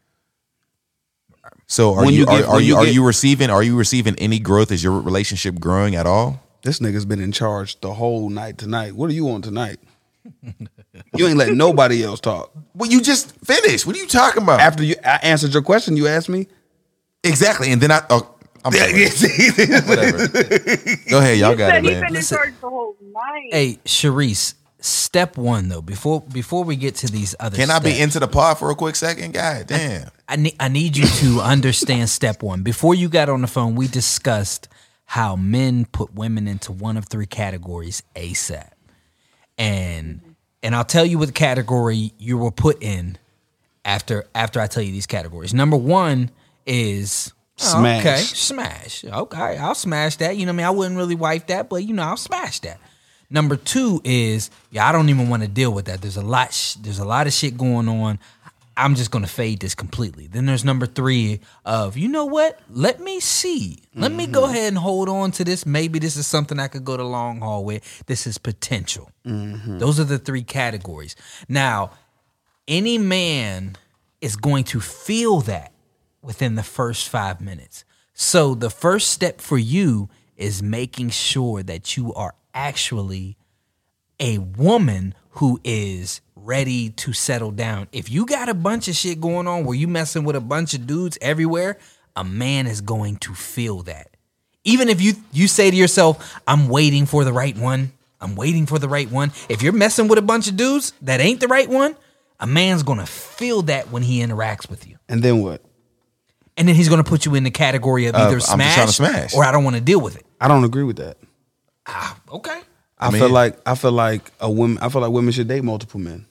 So are When you, you get- are, are when you you are get- you receiving are you receiving any growth? Is your relationship growing at all? This nigga's been in charge the whole night tonight. What are you on tonight? You ain't letting nobody else talk. Well, you just finished. What are you talking about? After you, I answered your question. You asked me. Exactly, and then I. Oh, I'm sorry. Whatever. Go ahead, y'all He got said it, he's man. been in Listen. charge the whole night. Hey, Sharice, step one though, before before we get to these other Can I be steps, into the pod for a quick second? God damn. I need I need you to understand step one. Before you got on the phone, we discussed how men put women into one of three categories ASAP. And and I'll tell you what category you were put in after after I tell you these categories. Number one is oh, Smash. okay, smash. Okay, I'll smash that. You know what I mean? I wouldn't really wife that, but you know, I'll smash that. Number two is, yeah, I don't even want to deal with that. There's a lot sh- there's a lot of shit going on. I'm just going to fade this completely. Then there's number three of, you know what? Let me see. Let me go ahead and hold on to this. Maybe this is something I could go the long haul with. This is potential. Those are the three categories. Now, any man is going to feel that within the first five minutes. So the first step for you is making sure that you are actually a woman who is ready to settle down. If you got a bunch of shit going on where you messing with a bunch of dudes everywhere, a man is going to feel that. Even if you you say to yourself, I'm waiting for the right one. I'm waiting for the right one. If you're messing with a bunch of dudes that ain't the right one, a man's going to feel that when he interacts with you. And then what? And then he's going to put you in the category of Uh, either I'm just smash, trying to smash. or I don't want to deal with it. I don't agree with that. Ah, okay. I, I mean- feel like I feel like a woman. I feel like women should date multiple men.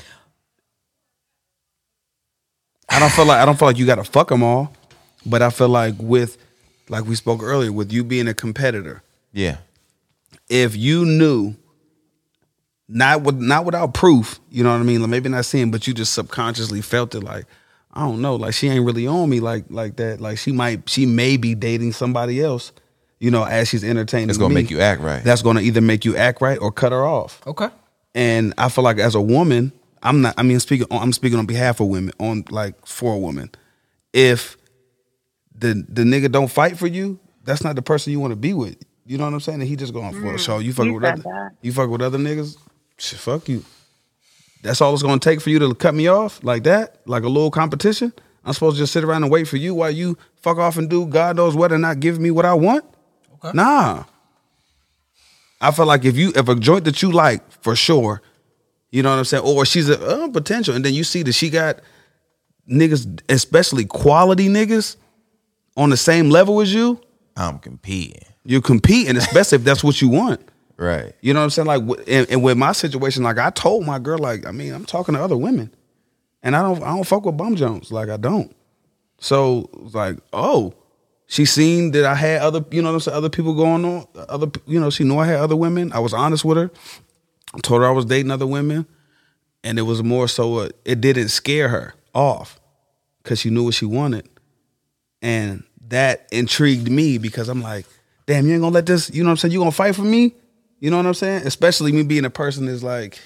I don't feel like I don't feel like you got to fuck them all, but I feel like with, like we spoke earlier, with you being a competitor, Yeah. if you knew, not with not without proof, you know what I mean, like maybe not seeing, but you just subconsciously felt it, like I don't know, like she ain't really on me like like that, like she might she may be dating somebody else, you know, as she's entertaining. It's gonna me. make you act right. That's gonna either make you act right or cut her off. Okay. And I feel like as a woman, I'm not. I mean, speaking. On, I'm speaking on behalf of women. On like for a woman, if the the nigga don't fight for you, that's not the person you want to be with. You know what I'm saying? And he just going for the show. You fuck you with said other. that. You fuck with other niggas. Shit, fuck you. That's all it's gonna take for you to cut me off like that, like a little competition. I'm supposed to just sit around and wait for you while you fuck off and do God knows what and not give me what I want. Okay. Nah. I feel like if you if a joint that you like for sure, you know what I'm saying, or she's a uh, potential, and then you see that she got niggas, especially quality niggas, on the same level as you, I'm competing. you compete, and especially if that's what you want. Right. You know what I'm saying? Like, w- and, and with my situation, like I told my girl, like, I mean, I'm talking to other women, and I don't, I don't fuck with bum Jones, like I don't. So it's like, oh, she seen that I had other, you know what I'm saying, other people going on, other, you know, she knew I had other women. I was honest with her. I told her I was dating other women, and it was more so uh, it didn't scare her off because she knew what she wanted, and that intrigued me because I'm like, damn, you ain't gonna let this, you know what I'm saying, you gonna fight for me, you know what I'm saying, especially me being a person that's like,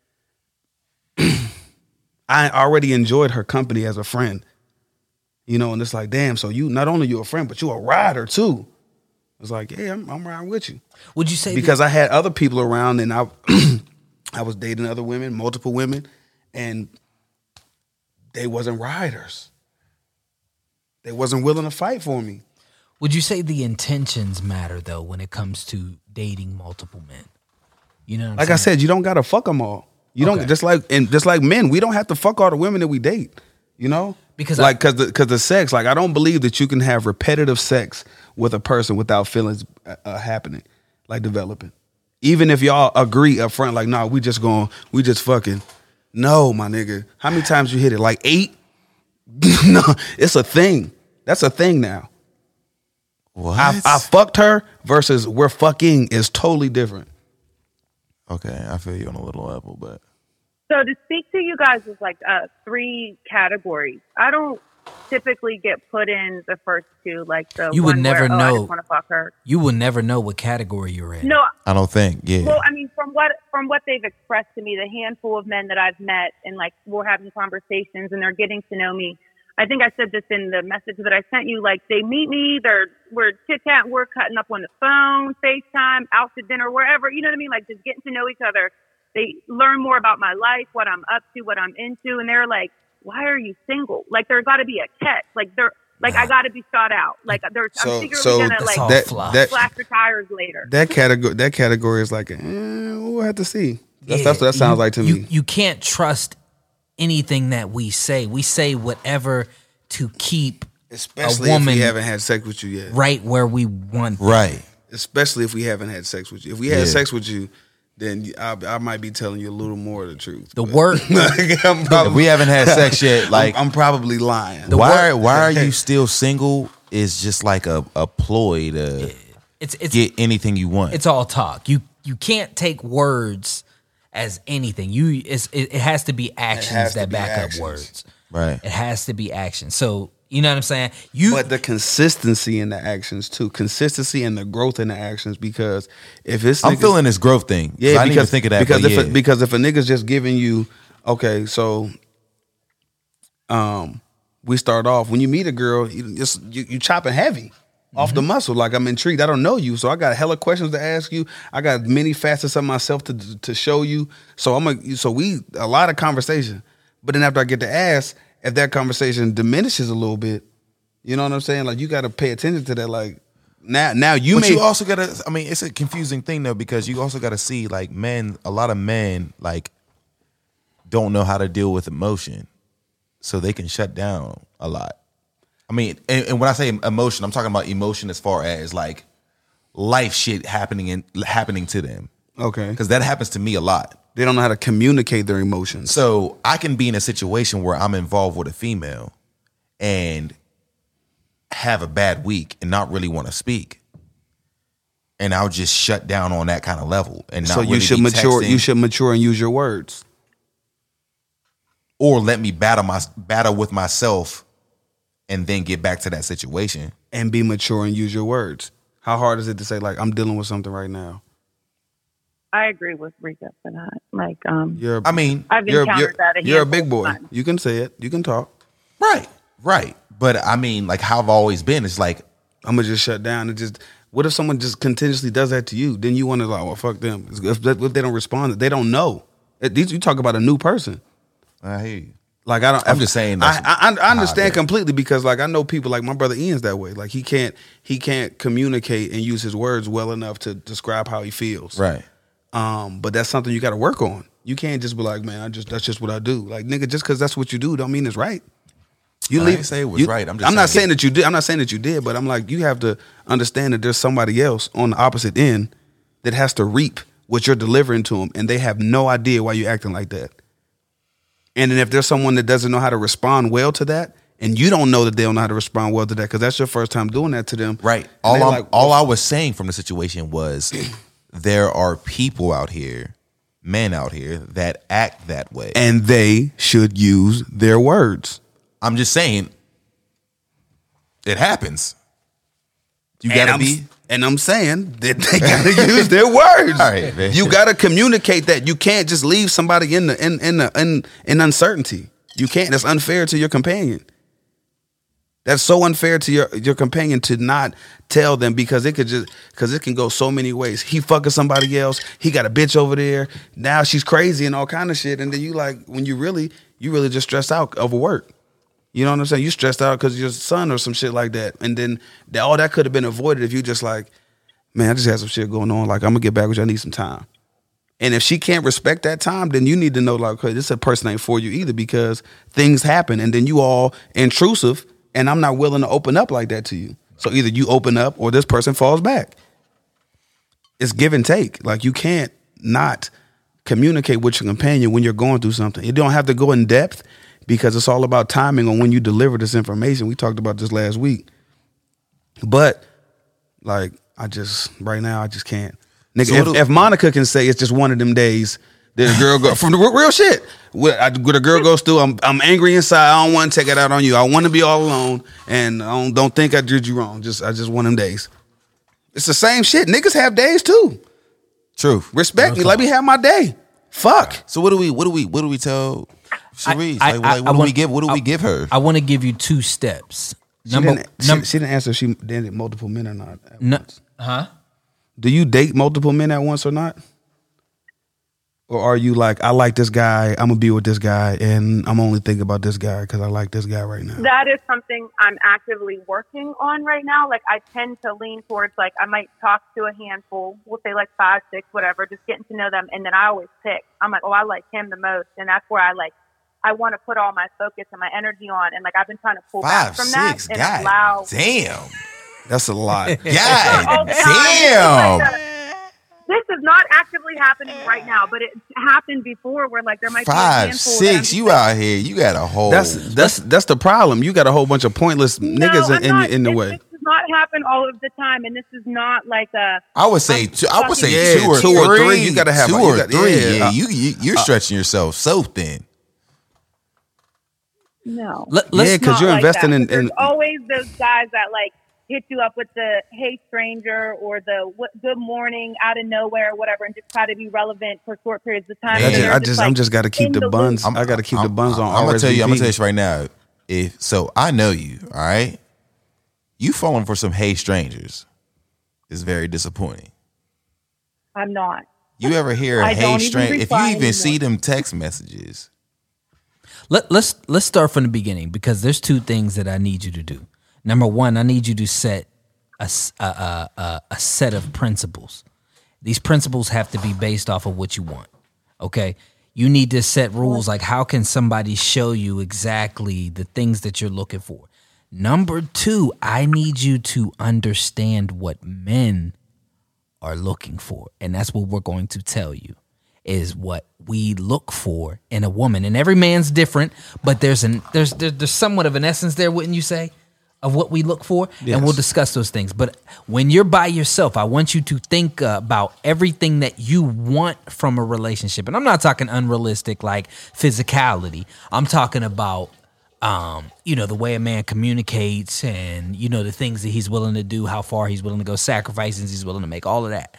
I already enjoyed her company as a friend, you know, and it's like, damn, so you not only you a friend, but you a rider too. It's like, yeah, I'm, I'm riding with you. Would you say Because I had other people around, and I I was dating other women, multiple women, and they wasn't riders. They wasn't willing to fight for me. Would you say the intentions matter though when it comes to dating multiple men? You know, what I'm Like I saying? said, you don't gotta fuck them all. You Okay. don't just like and just like men, we don't have to fuck all the women that we date. You know, Because like I- because the because the sex, like I don't believe that you can have repetitive sex with a person without feelings uh, uh, happening, like developing. Even if y'all agree up front, like, nah, we just going, we just fucking. No, my nigga, how many times you hit it? Like eight? No, it's a thing. That's a thing now. What? I, I fucked her versus we're fucking is totally different. okay, I feel you on a little level, but So to speak to you guys is like uh, three categories. I don't typically get put in the first two, like the You would one never where, oh, I know. just want to fuck her. You will never know what category you're in. No, I don't think. Yeah. well, I mean, from what from what they've expressed to me, the handful of men that I've met and like we're having conversations and they're getting to know me. I think I said this in the message that I sent you. Like they meet me, they're we're chit chatting, we're cutting up on the phone, FaceTime, out to dinner, wherever. You know what I mean? Like just getting to know each other. They learn more about my life, what I'm up to, what I'm into, and they're like, "Why are you single?" Like there's got to be a catch. Like they're like I got to be sought out. Like there's So- I'm secretly so gonna That's like all that- fluff. that- slash the tires later. That category, that category is like, eh, we'll have to see. That's, that's what that Yeah, sounds you- like to you, me. You can't trust anything that we say. We say whatever to keep Especially a if woman we haven't had sex with you yet. right where we want. Right. Especially if we haven't had sex with you. If we had Yeah. sex with you, then you- I, I might be telling you a little more of the truth. The But- word, Like, I'm If probably, we haven't had sex yet, like I'm, I'm probably lying. why why are you still single is just like a, a ploy to it's it's get anything you want. it's all talk. You you can't take words as anything. You it's, it, it has to be actions has to that be back actions. up words. right. It has to be action. So you know what I'm saying? You But the consistency in the actions too, consistency and the growth in the actions. Because if it's I'm niggas- feeling this growth thing. 'Cause yeah, I didn't because even think of that. because but if yeah. a, because if a nigga's just giving you okay, so um, we start off when you meet a girl, you just you, you chopping heavy. Off the muscle, like I'm intrigued. I don't know you, so I got hella questions to ask you. I got many facets of myself to to show you. So I'm a, so we a lot of conversation. But then after I get to ask, if that conversation diminishes a little bit, you know what I'm saying? Like you got to pay attention to that. Like now, now you But may you also gotta. I mean, it's a confusing thing though because you also gotta see like men. A lot of men like don't know how to deal with emotion, so they can shut down a lot. I mean, and, and when I say emotion, I'm talking about emotion as far as like life shit happening in happening to them okay. because that happens to me a lot. They don't know how to communicate their emotions. So I can be in a situation where I'm involved with a female and have a bad week and not really want to speak. And I'll just shut down on that kind of level and not So you really should be mature. texting, You should mature and use your words. or let me battle my battle with myself and then get back to that situation. And be mature and use your words. How hard is it to say like I'm dealing with something right now? I agree with Rika for that. Like, um, You're. a- I mean, I've you're, encountered you're, that. A you're a handful big of boy. times. You can say it. You can talk. right, right. But I mean, like how I've always been, it's like, I'm gonna just shut down and just. What if someone just continuously does that to you? Then you want to like, well, fuck them. If, if they don't respond, they don't know. It- These you talk about a new person. I hear you. Like I don't. I'm just saying I, that's I, I how I understand do. completely because like I know people like my brother Ian's that way. Like he can't he can't communicate and use his words well enough to describe how he feels. Right. Um, but that's something you got to work on. You can't just be like, man, I just that's just what I do. Like nigga, just because that's what you do, don't mean it's right. You I leave. didn't say it was you- right. I'm just I'm not saying- saying that you did. I'm not saying that you did. But I'm like, you have to understand that there's somebody else on the opposite end that has to reap what you're delivering to them, and they have no idea why you're acting like that. And then if there's someone that doesn't know how to respond well to that, and you don't know that they don't know how to respond well to that, because that's your first time doing that to them, Right. and All they're I'm, like, all I was saying from the situation was there are people out here, men out here that act that way. and they should use their words. I'm just saying it happens. You And gotta I'm, be and I'm saying that they gotta use their words. All right, man. You gotta communicate that. You can't just leave somebody in the in in the in, in uncertainty. You can't. That's unfair to your companion. That's so unfair to your your companion to not tell them because it could just because it can go so many ways. He fucking somebody else. He got a bitch over there. Now she's crazy and all kind of shit. And then you like when you really you really just stressed out over work. You know what I'm saying? You stressed out because your son or some shit like that. And then that, all that could have been avoided if you just like, man, I just had some shit going on. Like, I'm going to get back with you. I need some time. And if she can't respect that time, then you need to know, like, okay, this person ain't for you either because things happen. And then you all intrusive, and I'm not willing to open up like that to you. So either you open up or this person falls back. It's give and take. Like, you can't not communicate with your companion when you're going through something. You don't have to go in depth, because it's all about timing on when you deliver this information. We talked about this last week. But, like, I just, right now, I just can't. Nigga, So if, what do- if Monica can say it's just one of them days, Then a girl go from the real, real shit. When, I, when a girl goes through, I'm I'm angry inside. I don't want to take it out on you. I want to be all alone, and I don't, don't think I did you wrong. Just I just want them days. It's the same shit. Niggas have days too. True. Respect me. Let me have my day. Fuck. So what do we? What do we? What do we tell Sharice? I- like, I- like, what I do want- we give? What do I- we give her? I want to give you two steps. She Number, didn't, she, num- she didn't answer if she dated multiple men or not. At no, once. huh? Do you date multiple men at once or not? Or are you like, I like this guy, I'm gonna be with this guy, and I'm only thinking about this guy because I like this guy right now? That is something I'm actively working on right now. Like, I tend to lean towards, like, I might talk to a handful, we'll say like five, six, whatever, just getting to know them. And then I always pick. I'm like, oh, I like him the most. And that's where I like, I want to put all my focus and my energy on. And like, I've been trying to pull Five, back from six, that and God allow. damn, That's a lot. God Oh, damn. God. This is not actively happening right now, but it happened before where like there might be a Five, handful that I'm six. just You like, out here? You got a whole. That's that's that's the problem. You got a whole bunch of pointless no, niggas I'm in not, in the this, way. This does not happen all of the time, and this is not like a. I would say I'm two. I would say Yeah, two or two three. or three, you gotta have two a- you or got- three. yeah. Yeah, you, you you're stretching yourself so thin. No. Let, let's Yeah, It's 'cause not you're like investing that. in- But there's in- always those guys that like hit you up with the "Hey stranger" or the what, "Good morning" out of nowhere, or whatever, and just try to be relevant for short periods of time. Yeah. I And just, they're I just, like, I'm just got to keep in the loop. buns. I got to keep the buns on. I'm gonna tell you. I'm gonna tell you R S V P. this right now. If so, I know you. All right, you falling for some hey strangers is very disappointing. I'm not. You ever hear a I hey don't even stranger? If you reply even anymore. see them text messages, Let, let's let's start from the beginning because there's two things that I need you to do. Number one, I need you to set a, s- a, a- a- a set of principles. These principles have to be based off of what you want. Okay, you need to set rules like how can somebody show you exactly the things that you're looking for. Number two, I need you to understand what men are looking for, and that's what we're going to tell you. Is what we look for in a woman, and every man's different, but there's an there's there, there's somewhat of an essence there, wouldn't you say, of what we look for? Yes. And we'll discuss those things. But when you're by yourself, I want you to think uh, about everything that you want from a relationship, and I'm not talking unrealistic like physicality. I'm talking about um, you know, the way a man communicates, and you know the things that he's willing to do, how far he's willing to go, sacrifices he's willing to make, all of that.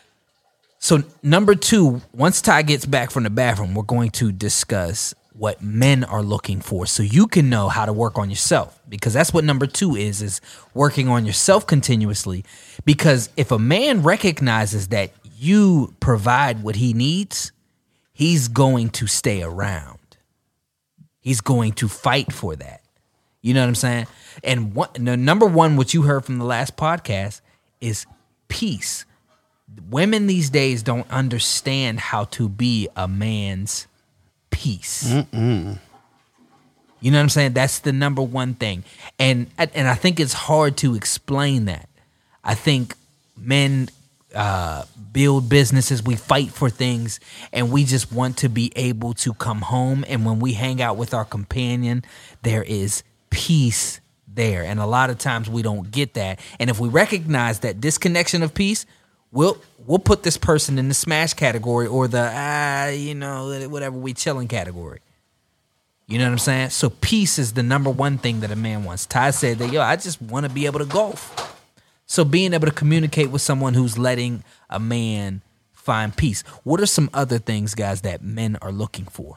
So number two, once Ty gets back from the bathroom, we're going to discuss what men are looking for so you can know how to work on yourself, because that's what number two is, is working on yourself continuously. Because if a man recognizes that you provide what he needs, he's going to stay around. He's going to fight for that. You know what I'm saying? And one, the number one, what you heard from the last podcast is peace. Women these days don't understand how to be a man's peace. Mm-mm. You know what I'm saying? That's the number one thing. And and I think it's hard to explain that. I think men uh, build businesses, we fight for things, and we just want to be able to come home. And when we hang out with our companion, there is peace there. And a lot of times we don't get that. And if we recognize that disconnection of peace, We'll we'll put this person in the smash category or the ah you know whatever we chilling category. You know what I'm saying? So peace is the number one thing that a man wants. Ty said that yo, I just want to be able to golf. So being able to communicate with someone who's letting a man find peace. What are some other things, guys, that men are looking for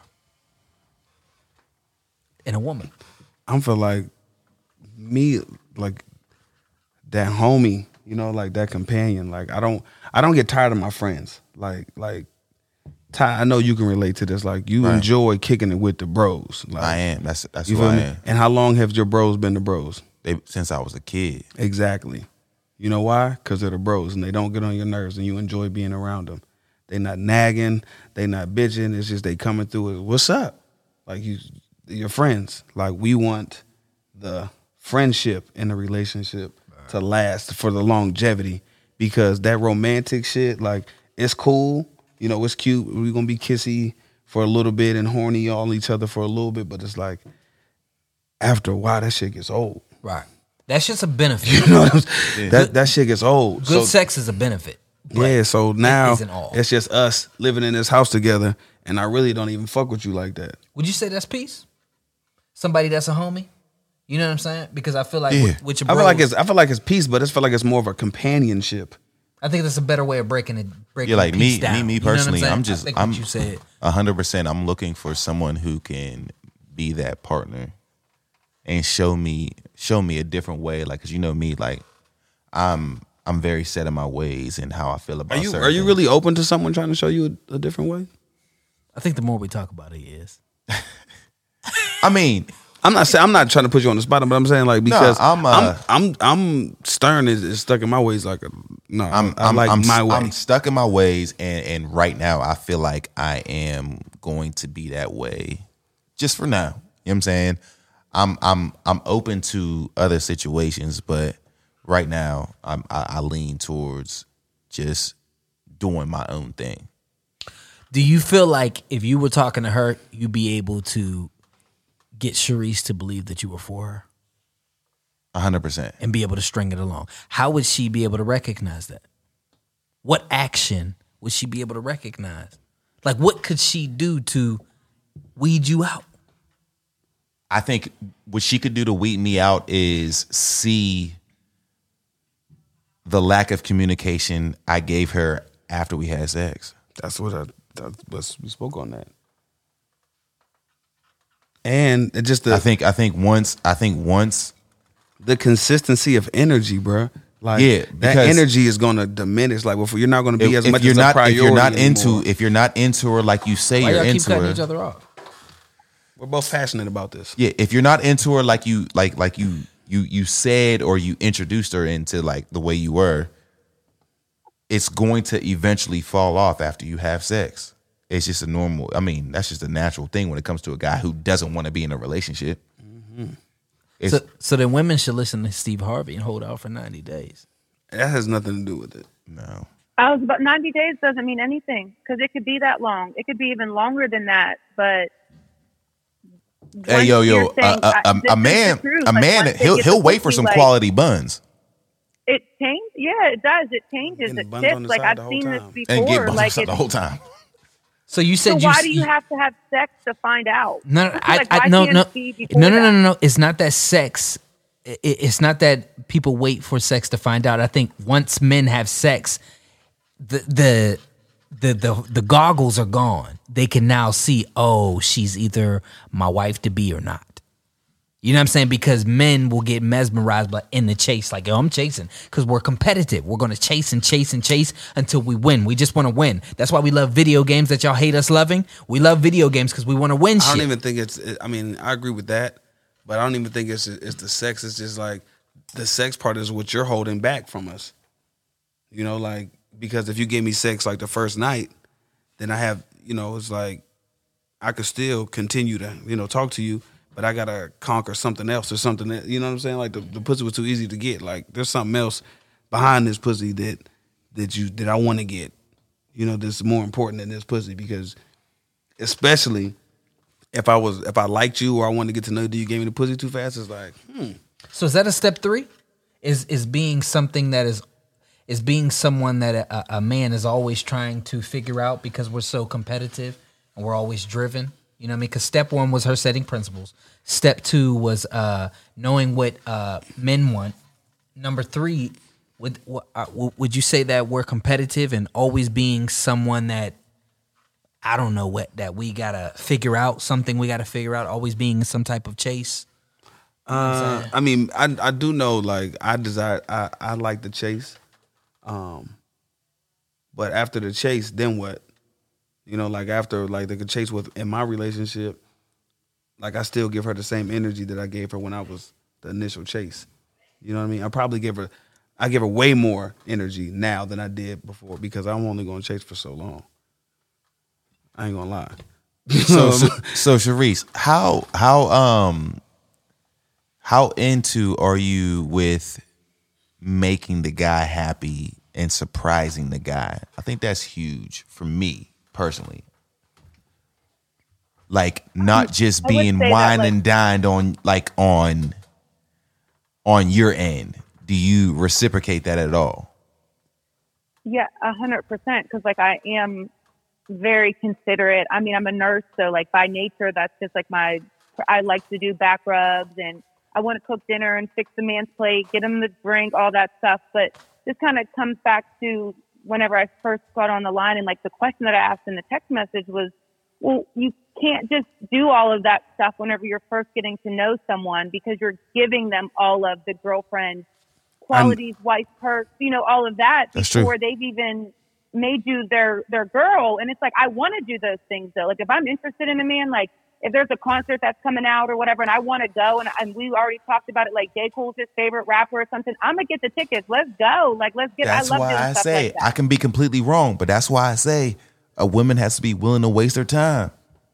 in a woman? I'm feel like me, like that homie, you know, like that companion. Like I don't, I don't get tired of my friends. Like, like Ty, I know you can relate to this. Like you Right. enjoy kicking it with the bros. Like, I am. That's that's You who feel I me? am. And how long have your bros been the bros? They, since I was a kid. Exactly. You know why? Because they're the bros, and they don't get on your nerves, and you enjoy being around them. They not nagging, they not bitching. It's just they coming through. It. What's up? Like you, your friends. Like we want the friendship in the relationship to last for the longevity, because that romantic shit, like it's cool, you know, it's cute. We're gonna be kissy for a little bit and horny all each other for a little bit, but it's like after a while that shit gets old. Right. That's just a benefit. You know what I'm saying? That that shit gets old. Good So- sex is a benefit. Yeah, so now isn't all. it's just us living in this house together, and I really don't even fuck with you like that. Would you say that's peace? Somebody that's a homie? You know what I'm saying? Because I feel like Yeah. with, with your I bros, feel like it's I feel like it's peace, but I feel like it's more of a companionship. I think that's a better way of breaking it. Breaking Yeah, like the me, peace down. me, me You know what I'm personally, saying? I'm I just, think I'm what you said. a hundred percent. I'm looking for someone who can be that partner and show me, show me a different way. Like, cause you know me, like I'm, I'm very set in my ways and how I feel about. Are you certain are you things. really open to someone trying to show you a, a different way? I think the more we talk about it, he is. I mean, I'm not saying I'm not trying to put you on the spot, but I'm saying like because I'm, I'm, uh, I'm I'm I'm stern is, is stuck in my ways like a, no I'm, I I'm, like I'm, my way. I'm stuck in my ways, and and right now I feel like I am going to be that way, just for now. You know what I'm saying? I'm I'm I'm open to other situations, but right now I'm, I, I lean towards just doing my own thing. Do you feel like if you were talking to her, you'd be able to get Sharice to believe that you were for her A hundred percent. and be able to string it along? How would she be able to recognize that? What action would she be able to recognize? Like, what could she do to weed you out? I think what she could do to weed me out is see the lack of communication I gave her after we had sex. That's what I that's what we spoke on that. And it just the I think I think once I think once the consistency of energy, bro. Like Yeah, that because- energy is going to diminish. Like, well, you're not going to be if, as if much you're as not a priority if you're not into anymore. if you're not into her like you say Why you're y'all keep into cutting her. each other off? We're both passionate about this. Yeah, if you're not into her like you like like you you you said or you introduced her into like the way you were, it's going to eventually fall off after you have sex. It's just a normal. I mean, that's just a natural thing when it comes to a guy who doesn't want to be in a relationship. Mm-hmm. It's, So, so then women should listen to Steve Harvey and hold out for ninety days. That has nothing to do with it. no. I was about ninety days doesn't mean anything because it could be that long. It could be even longer than that. But Hey once yo you're yo, saying, a, a, I- a, this a is man the truth. a Like, man once they he'll get he'll the wait for pussy, some like, quality buns It changes. Yeah, it does. It changes. Getting It buns on shifts. the Like side I've the whole seen this time. before. and get buns like the it's, whole time. So you so said why you, do you have to have sex to find out? No, no, I, Like, I why no, can't no, it be before no, no, no, that? no, no. It's not that sex. It, it's not that people wait for sex to find out. I think once men have sex, the the the the, the goggles are gone. They can now see, oh, she's either my wife to be or not. You know what I'm saying? Because men will get mesmerized by in the chase, like, yo, I'm chasing because we're competitive. We're going to chase and chase and chase until we win. We just want to win. That's why we love video games that y'all hate us loving. We love video games because we want to win I shit. don't even think it's. I mean, I agree with that, but I don't even think it's it's the sex. It's just like the sex part is what you're holding back from us. You know, like because if you gave me sex like the first night, then I have, you know, it's like I could still continue to, you know, talk to you, but I gotta conquer something else or something that, you know what I'm saying? Like the, the pussy was too easy to get. Like there's something else behind this pussy that that you that I want to get. You know, that's more important than this pussy because especially if I was if I liked you or I wanted to get to know you, you gave me the pussy too fast, it's like, hmm. So is that a step three? Is is being something that is is being someone that a, a man is always trying to figure out because we're so competitive and we're always driven. You know what I mean? Because step one was her setting principles. Step two was uh, knowing what uh, men want. Number three, would uh, would you say that we're competitive and always being someone that I don't know what that we gotta figure out something we gotta figure out. Always being some type of chase. Uh, I mean, I I do know like I desire I, I like the chase, um, but after the chase, then what? You know, like after like the chase with in my relationship, like I still give her the same energy that I gave her when I was the initial chase. You know what I mean? I probably give her, I give her way more energy now than I did before because I'm only going to chase for so long. I ain't gonna lie. So, so, so Sharice, how how um how into are you with making the guy happy and surprising the guy? I think that's huge for me personally. Like not just I would being say that, wine like- and dined on like on on your end. Do you reciprocate that at all? Yeah, a hundred percent. Because like I am very considerate. I mean, I'm a nurse, so like by nature, that's just like my. I like to do back rubs, and I want to cook dinner and fix the man's plate, get him the drink, all that stuff. But this kind of comes back to whenever I first got on the line, and like the question that I asked in the text message was, well, you can't just do all of that stuff whenever you're first getting to know someone, because you're giving them all of the girlfriend qualities, I'm, wife perks, you know, all of that before they've even made you their their girl. And it's like, I want to do those things though. Like if I'm interested in a man, like if there's a concert that's coming out or whatever, and I want to go, and, and we already talked about it, like J. Cole's his favorite rapper or something, I'm gonna get the tickets. Let's go. Like let's get. That's I love why doing I stuff say like that. I can be completely wrong, but that's why I say a woman has to be willing to waste her time,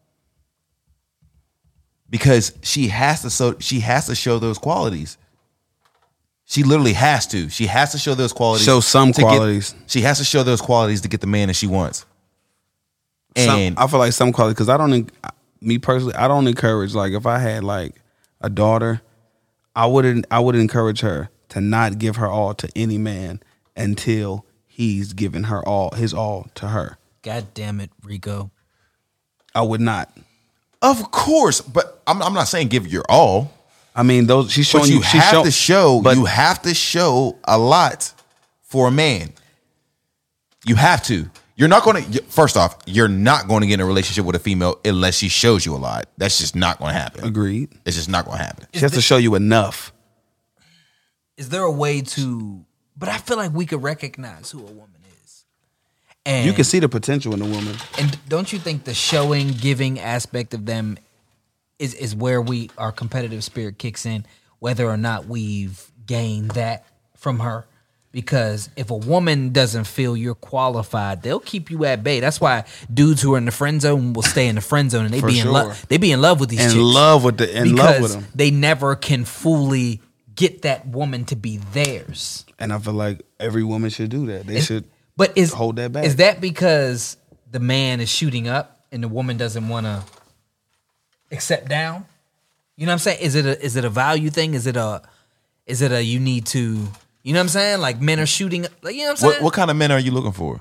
because she has to. So she has to show those qualities. She literally has to. She has to show those qualities. Show some to qualities. Get, she has to show those qualities to get the man that she wants. And some, I feel like some qualities, because I don't. Me personally, I don't encourage, like if I had like a daughter, I wouldn't I would encourage her to not give her all to any man until he's given her all his all to her. God damn it, Rico. I would not. Of course, but I'm, I'm not saying give your all. I mean, those she's showing but you. you. She's have show, to show. But you have to show a lot for a man. You have to. You're not going to, first off, you're not going to get in a relationship with a female unless she shows you a lot. That's just not going to happen. Agreed. It's just not going to happen. She has to show you enough. Is there a way to, but I feel like we could recognize who a woman is. And you can see the potential in a woman. And don't you think the showing, giving aspect of them is, is where we, our competitive spirit kicks in, whether or not we've gained that from her? Because if a woman doesn't feel you're qualified, they'll keep you at bay. That's why dudes who are in the friend zone will stay in the friend zone, and they For be in sure. love. They be in love with these In chicks. love with the in because love with them. they never can fully get that woman to be theirs. And I feel like every woman should do that. They Is- should But is hold that back. Is that because the man is shooting up and the woman doesn't want to accept down? You know what I'm saying? Is it a is it a value thing? Is it a is it a you need to? You know what I'm saying? Like men are shooting. Like, you know what I'm saying? What, what kind of men are you looking for?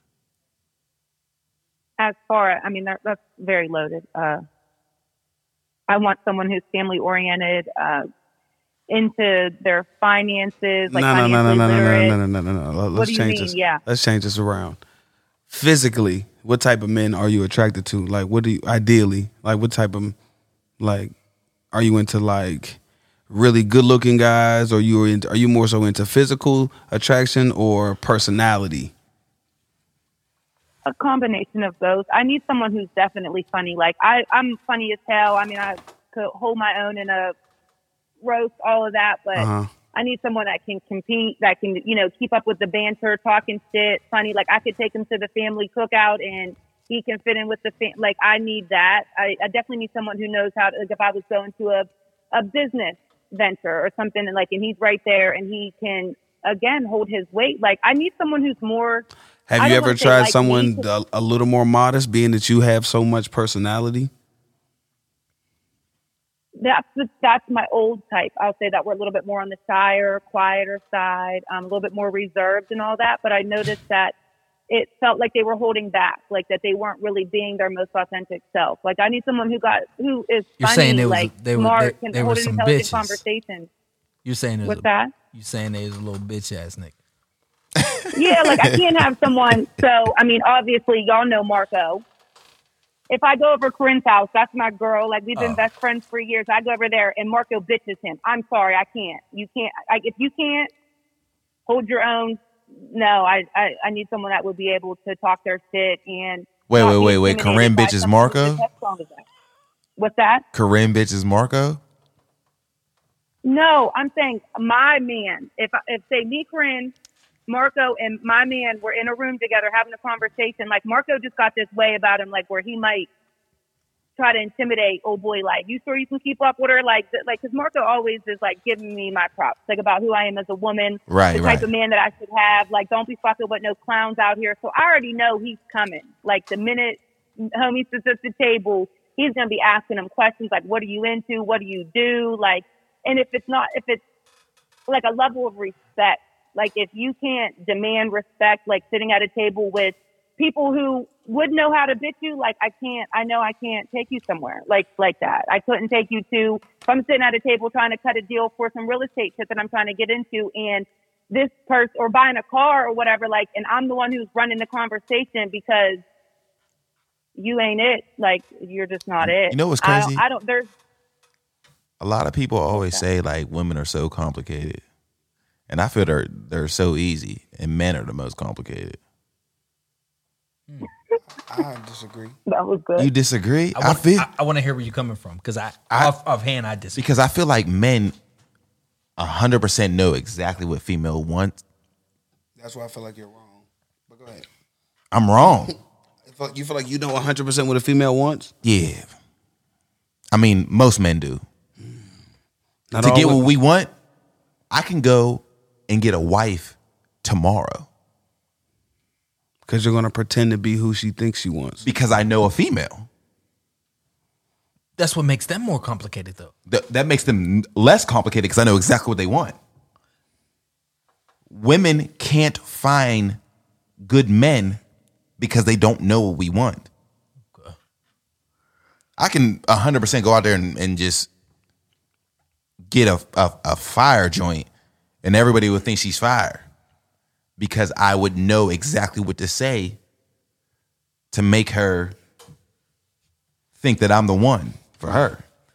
As far, I mean, that, that's very loaded. Uh, I want someone who's family oriented, uh, into their finances, like no, no, no, financially no, no, no, literate. no, no, no, no, no. Let's What do you change mean? this. Yeah. Let's change this around. Physically, what type of men are you attracted to? Like, what do you ideally like? What type of like are you into? Like really good looking guys, or you into, are you more so into physical attraction or personality? A combination of both. I need someone who's definitely funny. Like I, I'm funny as hell. I mean, I could hold my own in a roast, all of that, but Uh-huh. I need someone that can compete, that can, you know, keep up with the banter, talking shit, funny. Like I could take him to the family cookout and he can fit in with the fam- like I need that. I, I definitely need someone who knows how to, like if I was going to a, a business venture or something, and like, and he's right there and he can again hold his weight. Like I need someone who's more. Have I you don't ever wanna say tried like someone me, a, a little more modest, being that you have so much personality? That's the, that's my old type. I'll say that we're a little bit more on the shyer, quieter side, um, a little bit more reserved and all that. But I noticed that it felt like they were holding back, like that they weren't really being their most authentic self. Like I need someone who got who is You're funny, saying they was- like they were- smart, they- can they were hold an some intelligent bitches. conversation. You're saying there's What's a, that? You saying there's a little bitch ass nigga. Yeah, like I can't have someone. So I mean, obviously, y'all know Marco. If I go over to Corinne's house, that's my girl. Like we've been Oh. best friends for years. I go over there and Marco bitches him. I'm sorry, I can't. You can't. Like if you can't hold your own, no. I I, I need someone that would be able to talk their shit and. Wait, not wait, be wait, wait. intimidated Corinne by bitches someone who's Marco? just headstrong as that. What's that? Corinne bitches Marco? No, I'm saying my man. If if say me, Corinne, Marco, and my man were in a room together having a conversation, like Marco just got this way about him, like where he might try to intimidate old boy. Like, you sure you can keep up with her? Like, th- like because Marco always is like giving me my props, like about who I am as a woman, Right, the right. type of man that I should have. Like, don't be fucking with no clowns out here. So I already know he's coming. Like the minute homie sits at the table, he's gonna be asking him questions like, "What are you into? What do you do?" Like, and if it's not, if it's like a level of respect Like, if you can't demand respect, like sitting at a table with people who would know how to bitch you, like, I can't, I know I can't take you somewhere like, like that. I couldn't take you to, if I'm sitting at a table trying to cut a deal for some real estate shit that I'm trying to get into, and this person, or buying a car or whatever, like, and I'm the one who's running the conversation because you ain't it. Like, you're just not it. You know what's I crazy? don't, I don't there's, A lot of people always say like women are so complicated, and I feel they're they're so easy, and men are the most complicated. I disagree. that was good. You disagree? I I, want, feel I, I want to hear where you're coming from because I, I- off offhand I disagree. because I feel like men a hundred percent know exactly what female wants. That's why I feel like you're wrong. But go ahead. I'm wrong. You feel like you know one hundred percent what a female wants? Yeah. I mean, most men do. Not To all get what women. we want, I can go and get a wife tomorrow Because you're going to pretend to be who she thinks she wants. because I know a female. That's what makes them more complicated, though. Th- that makes them less complicated because I know exactly what they want. Women can't find good men because they don't know what we want. Okay. I can one hundred percent go out there and, and just get a, a, a fire joint and everybody would think she's fire because I would know exactly what to say to make her think that I'm the one for her.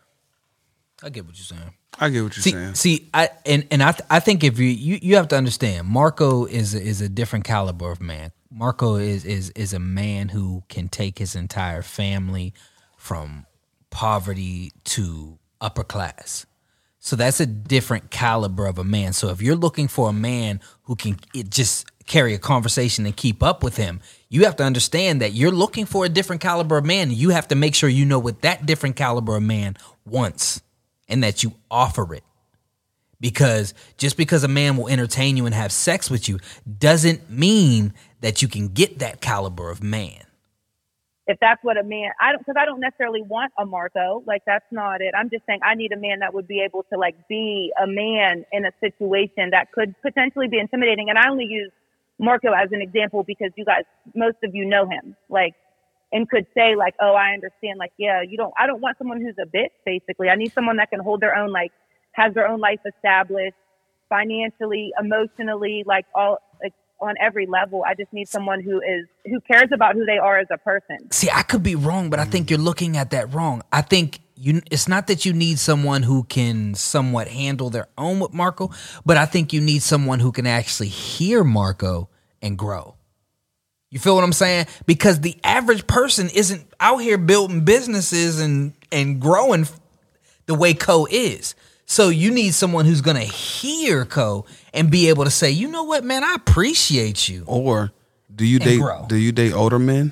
I get what you're saying. I get what you're See, saying. see, I and, and I th- I think if you, you you have to understand, Marco is is a different caliber of man. Marco is is is a man who can take his entire family from poverty to upper class. So that's a different caliber of a man. So if you're looking for a man who can it just carry a conversation and keep up with him, you have to understand that you're looking for a different caliber of man. You have to make sure you know what that different caliber of man wants and that you offer it. Because just because a man will entertain you and have sex with you doesn't mean that you can get that caliber of man. If that's what a man, I don't, because I don't necessarily want a Marco. Like, that's not it. I'm just saying I need a man that would be able to, like, be a man in a situation that could potentially be intimidating. And I only use Marco as an example because you guys, most of you know him, like, and could say, like, oh, I understand. Like, yeah, you don't, I don't want someone who's a bitch, basically. I need someone that can hold their own, like, has their own life established financially, emotionally, like, all, like, on every level. I just need someone who is who cares about who they are as a person. See, I could be wrong, but I think you're looking at that wrong. I think you it's not that you need someone who can somewhat handle their own with Marco, but I think you need someone who can actually hear Marco and grow. You feel what I'm saying? Because the average person isn't out here building businesses and and growing the way Co is. So you need someone who's going to hear Co and be able to say, you know what, man, I appreciate you. Or do you And date grow. do you date older men?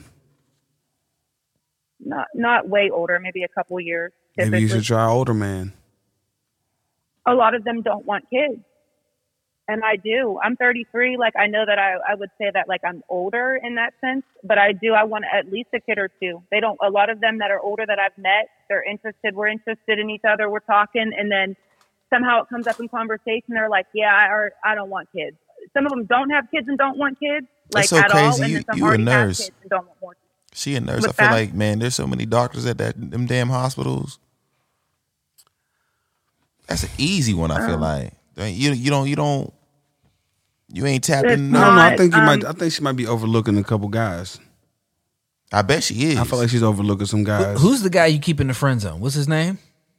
Not not way older, maybe a couple years. Maybe you typically. should try older man. A lot of them don't want kids. And I do. I'm thirty-three. Like, I know that I, I would say that, like, I'm older in that sense, but I do. I want at least a kid or two. They don't, a lot of them that are older that I've met, they're interested. We're interested in each other. We're talking. And then somehow it comes up in conversation. They're like, yeah, I, or, I don't want kids. Some of them don't have kids and don't want kids, like, That's so at all. crazy. And You- then some you a already have nurse. kids and don't want more kids. She a nurse. What's I feel that? like, man, there's so many doctors at that them damn hospitals. That's an easy one. I feel Um, like you you don't you don't you ain't tapped It's in. I No, don't know. I Not, think you might. um, I think she might be overlooking a couple guys. I bet she is. I feel like she's overlooking some guys. Who's the guy you keep in the friend zone? What's his name?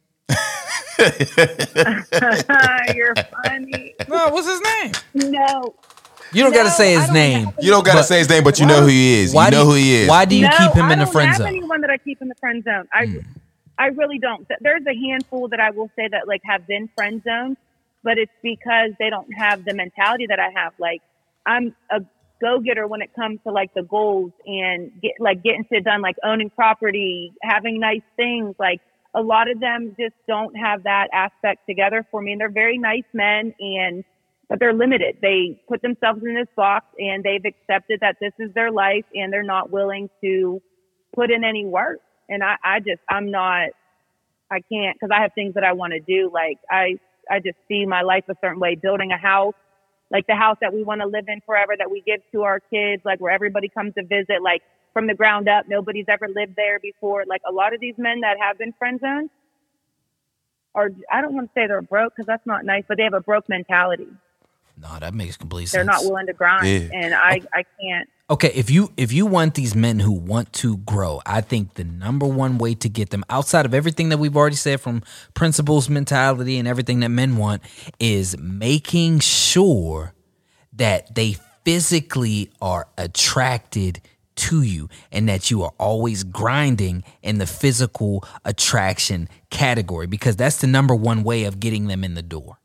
You're funny. No, what's his name? No. You don't got to No, say I his don't name. have you don't gotta But- say his name, but you know who he is. You do know who he is. Why do you no, keep him I in the don't friend have zone? anyone that I keep in the friend zone. I, Hmm. I really don't. There's a handful that I will say that, like, have been friend zoned, but it's because they don't have the mentality that I have. Like, I'm a go getter when it comes to, like, the goals and get like getting shit done, like owning property, having nice things. Like, a lot of them just don't have that aspect together for me. And they're very nice men, and but they're limited. They put themselves in this box and they've accepted that this is their life, and they're not willing to put in any work. And I, I just, I'm not, I can't, because I have things that I want to do. Like, I, I just see my life a certain way, building a house, like the house that we want to live in forever, that we give to our kids, like where everybody comes to visit, like from the ground up. Nobody's ever lived there before. Like a lot of these men that have been friend zoned, or I don't want to say they're broke because that's not nice, but they have a broke mentality. No, that makes complete sense. They're not willing to grind, Yeah. and I, I can't. Okay, if you if you want these men who want to grow, I think the number one way to get them, outside of everything that we've already said from principles, mentality, and everything that men want, is making sure that they physically are attracted to you and that you are always grinding in the physical attraction category, because that's the number one way of getting them in the door.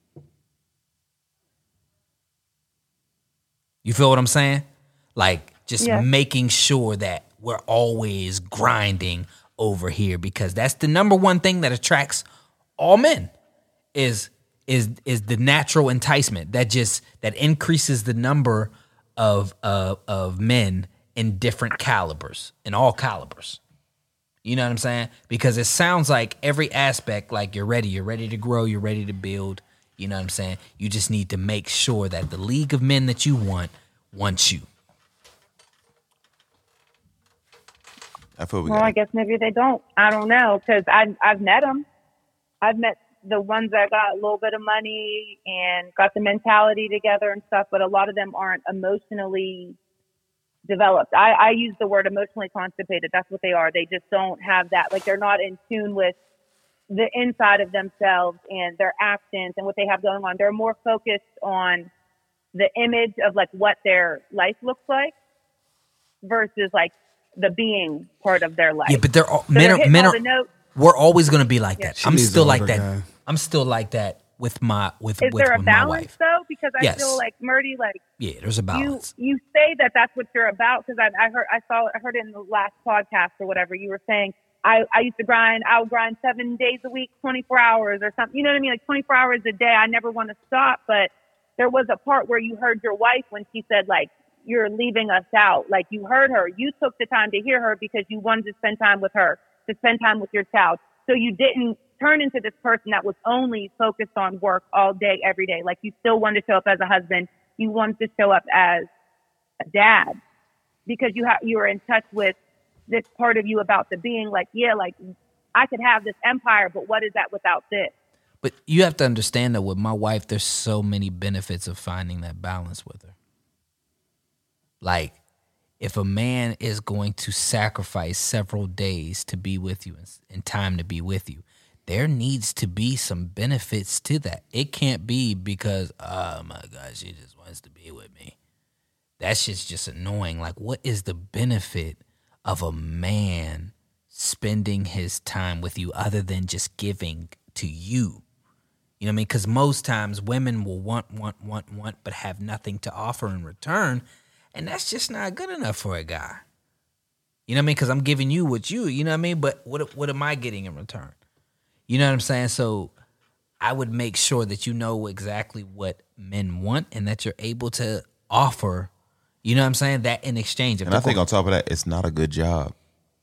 You feel what I'm saying? Like just Yeah. making sure that we're always grinding over here, because that's the number one thing that attracts all men is is is the natural enticement that just that increases the number of of of men in different calibers, in all calibers. You know what I'm saying? Because it sounds like every aspect, like you're ready, you're ready to grow, you're ready to build. You know what I'm saying? You just need to make sure that the league of men that you want wants you. I feel we Well, got. I guess maybe they don't. I don't know, because I've, I've met them. I've met the ones that got a little bit of money and got the mentality together and stuff, but a lot of them aren't emotionally developed. I, I use the word emotionally constipated. That's what they are. They just don't have that. Like, they're not in tune with the inside of themselves and their actions and what they have going on. They're more focused on the image of like what their life looks like versus like the being part of their life. Yeah, but they're all, So men they're are hitting men all are the notes. we're always going to be like Yeah. that. She I'm needs still the like older that. guy. I'm still like that with my with Is with, there a with my balance wife. though? Because I Yes. feel like Murdy, like Yeah, there's a you, balance. you say that that's what you're about. Because I, I heard, I saw, I heard it in the last podcast or whatever. You were saying I, I used to grind. I would grind seven days a week, twenty-four hours or something. You know what I mean? Like twenty-four hours a day. I never want to stop. But there was a part where you heard your wife when she said like, "You're leaving us out." Like you heard her. You took the time to hear her because you wanted to spend time with her, to spend time with your child. So you didn't turn into this person that was only focused on work all day, every day. Like you still wanted to show up as a husband. You wanted to show up as a dad because you ha- you were in touch with this part of you about the being like, yeah, like I could have this empire, but what is that without this? But you have to understand that with my wife, there's so many benefits of finding that balance with her. Like, if a man is going to sacrifice several days to be with you and, and time to be with you, there needs to be some benefits to that. It can't be because, oh my gosh, she just wants to be with me. That shit's just annoying. Like, what is the benefit of a man spending his time with you other than just giving to you? You know what I mean? Because most times women will want, want, want, want, but have nothing to offer in return. And that's just not good enough for a guy. You know what I mean? Because I'm giving you what you, you know what I mean? But what what am I getting in return? You know what I'm saying? So I would make sure that you know exactly what men want and that you're able to offer, you know what I'm saying, that in exchange. If And I they're think going- on top of that, it's not a good job.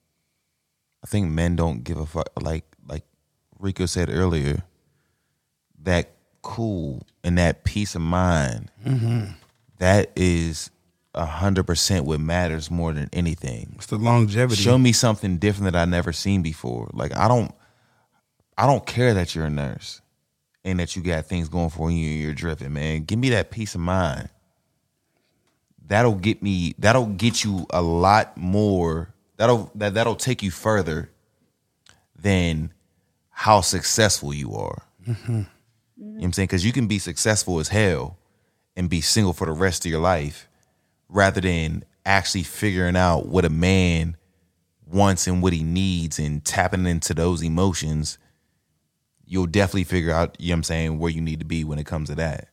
I think men don't give a fuck. Like like Rico said earlier, that cool and that peace of mind, that is a hundred percent what matters more than anything. It's the longevity. Show me something different that I never seen before. Like I don't, I don't care that you're a nurse and that you got things going for you and you're driven, man. Give me that peace of mind. That'll get me. That'll get you a lot more. That'll that that'll take you further than how successful you are. Mm-hmm. You know what I'm saying? Because you can be successful as hell and be single for the rest of your life, rather than actually figuring out what a man wants and what he needs and tapping into those emotions. You'll definitely figure out, you know what I'm saying, where you need to be when it comes to that.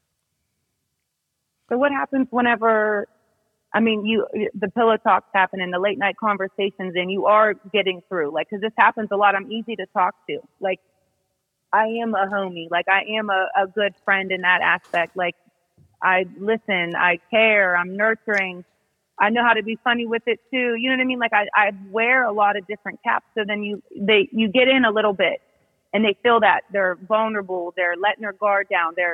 So what happens whenever, I mean, you, the pillow talks happen and the late night conversations and you are getting through, like, cause this happens a lot. I'm easy to talk to. Like, I am a homie. Like, I am a, a good friend in that aspect. Like, I listen, I care, I'm nurturing. I know how to be funny with it too. You know what I mean? Like, I, I wear a lot of different caps. So then you, they, you get in a little bit and they feel that they're vulnerable. They're letting their guard down. They're,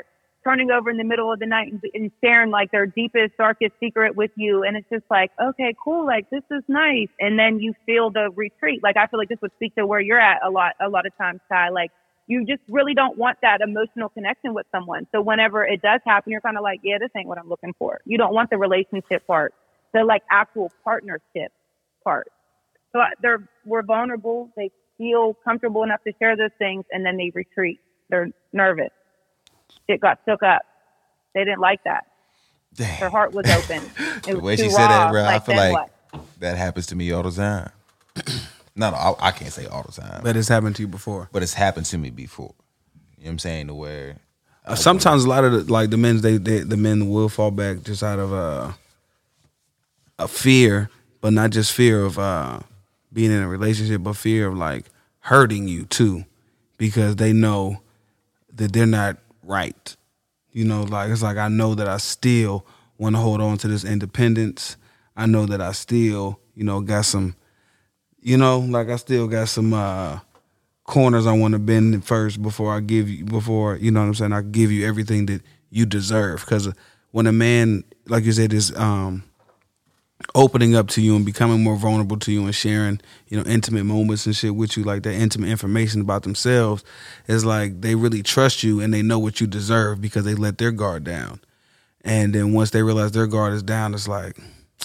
turning over in the middle of the night and, and sharing like their deepest, darkest secret with you. And it's just like, okay, cool. Like, this is nice. And then you feel the retreat. Like, I feel like this would speak to where you're at a lot, a lot of times, Ty. Like, you just really don't want that emotional connection with someone. So whenever it does happen, you're kind of like, yeah, this ain't what I'm looking for. You don't want the relationship part, the like actual partnership part. So they're, we're vulnerable. They feel comfortable enough to share those things, and then they retreat. They're nervous. Shit got shook up. They didn't like that. Dang. Her heart was open. It The was way too she said that, raw. bro, I Like, feel then like what? that happens to me all the time. No, no, I, I can't say all the time, But it's happened to you before. but it's happened to me before. You know what I'm saying? To where Uh, sometimes a lot of the, like the men, they, they the men will fall back just out of uh, a fear, but not just fear of uh, being in a relationship, but fear of like hurting you too, because they know that they're not right. You know, like it's like I know that I still want to hold on to this independence. I know that I still, you know, got some, you know, like I still got some uh, corners I want to bend first before I give you, before, you know what I'm saying, I give you everything that you deserve. Because when a man, like you said, is um, opening up to you and becoming more vulnerable to you and sharing, you know, intimate moments and shit with you, like that intimate information about themselves, is like they really trust you and they know what you deserve because they let their guard down. And then once they realize their guard is down, it's like,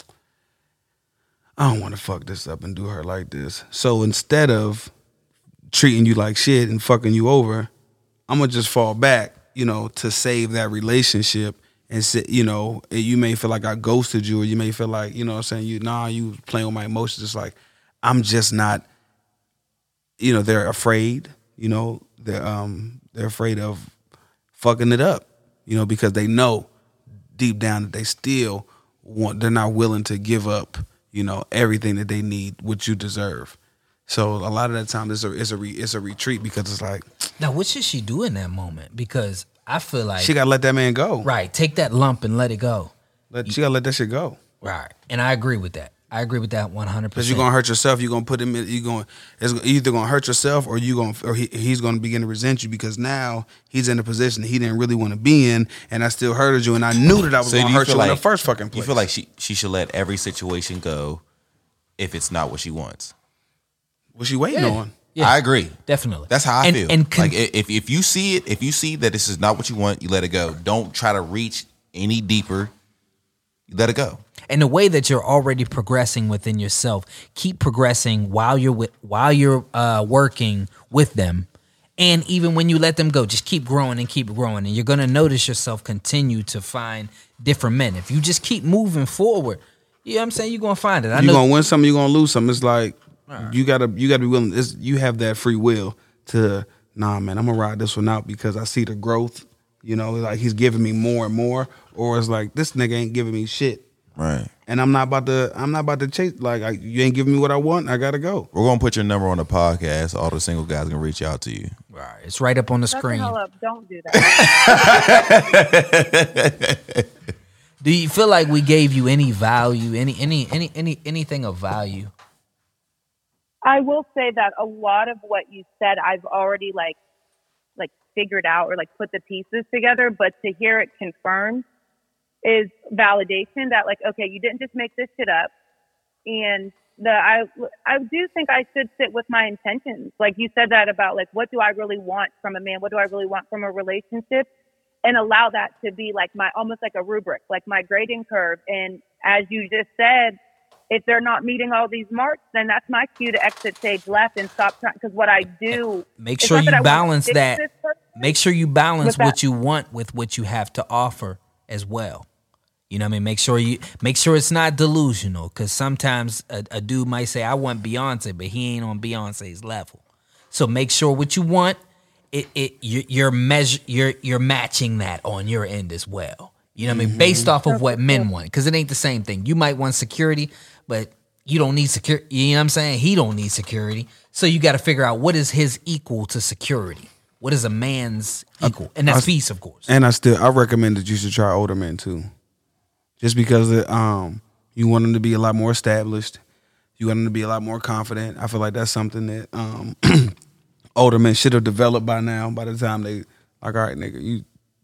I don't want to fuck this up and do her like this. So instead of treating you like shit and fucking you over, I'm going to just fall back, you know, to save that relationship. And, sit, you know, you may feel like I ghosted you, or you may feel like, you know what I'm saying, you, nah, you playing with my emotions. It's like, I'm just not, you know, they're afraid, you know, they're, um, they're afraid of fucking it up, you know, because they know deep down that they still want, they're not willing to give up, you know, everything that they need, what you deserve. So a lot of that time it's a it's a re, it's a retreat because it's like, Now, what should she do in that moment? Because I feel like she gotta let that man go. right, take that lump and let it go. Let, she gotta let that shit go. Right, and I agree with that. I agree with that one hundred Because percent. you're gonna hurt yourself. You're gonna put him in. You're going. It's either gonna hurt yourself or you gonna or he, he's gonna begin to resent you because now he's in a position that he didn't really want to be in, and I still hurted you, and I knew that I was So gonna do you hurt feel you in like- the first fucking place. you feel like she she should let every situation go if it's not what she wants. what's she waiting Yeah. on? Yeah. I agree. Definitely. That's how I And- feel. and con- like i- if if you see it, if you see that this is not what you want, you let it go. Don't try to reach any deeper. You let it go. And the way that you're already progressing within yourself, keep progressing while you're with, while you're uh, working with them, and even when you let them go, just keep growing and keep growing, and you're gonna notice yourself continue to find different men. If you just keep moving forward, you know what I'm saying, you're gonna find it. I You're know. gonna win something. You're gonna lose something. It's like you gotta you gotta be willing. It's, you have that free will to nah, man. I'm gonna ride this one out because I see the growth. You know, like he's giving me more and more, or it's like this nigga ain't giving me shit. Right. And I'm not about to. I'm not about to chase. Like I, you ain't giving me what I want. I gotta go. We're gonna put your number on the podcast. All the single guys can reach out to you. Right, it's right up on the Shut the screen. hell up. Don't do that. Do you feel like we gave you any value, any any any any anything of value? I will say that a lot of what you said, I've already like, like figured out or like put the pieces together. But to hear it confirmed is validation that like, okay, you didn't just make this shit up. And the I I do think I should sit with my intentions. Like you said that about like, what do I really want from a man? What do I really want from a relationship? And allow that to be like my, almost like a rubric, like my grading curve. And as you just said, if they're not meeting all these marks, then that's my cue to exit stage left and stop trying. Because what I do, Make it's sure not you that I want to balance fix that. this person. Make sure you balance With that- what you want with what you have to offer as well. You know what I mean? Make sure you make sure it's not delusional, because sometimes a, a dude might say, "I want Beyonce," but he ain't on Beyonce's level. So make sure what you want, it it you, you're measure you're you're matching that on your end as well. You know what I mean? Based off of what men want, because it ain't the same thing. You might want security, but you don't need security. You know what I'm saying? He don't need security. So you got to figure out what is his equal to security. What is a man's equal? And that's I- peace, of course. And I still I recommend that you should try older men too, just because it, um you want them to be a lot more established. You want them to be a lot more confident. I feel like that's something that um older men should have developed by now. By the time they like, all right, nigga, you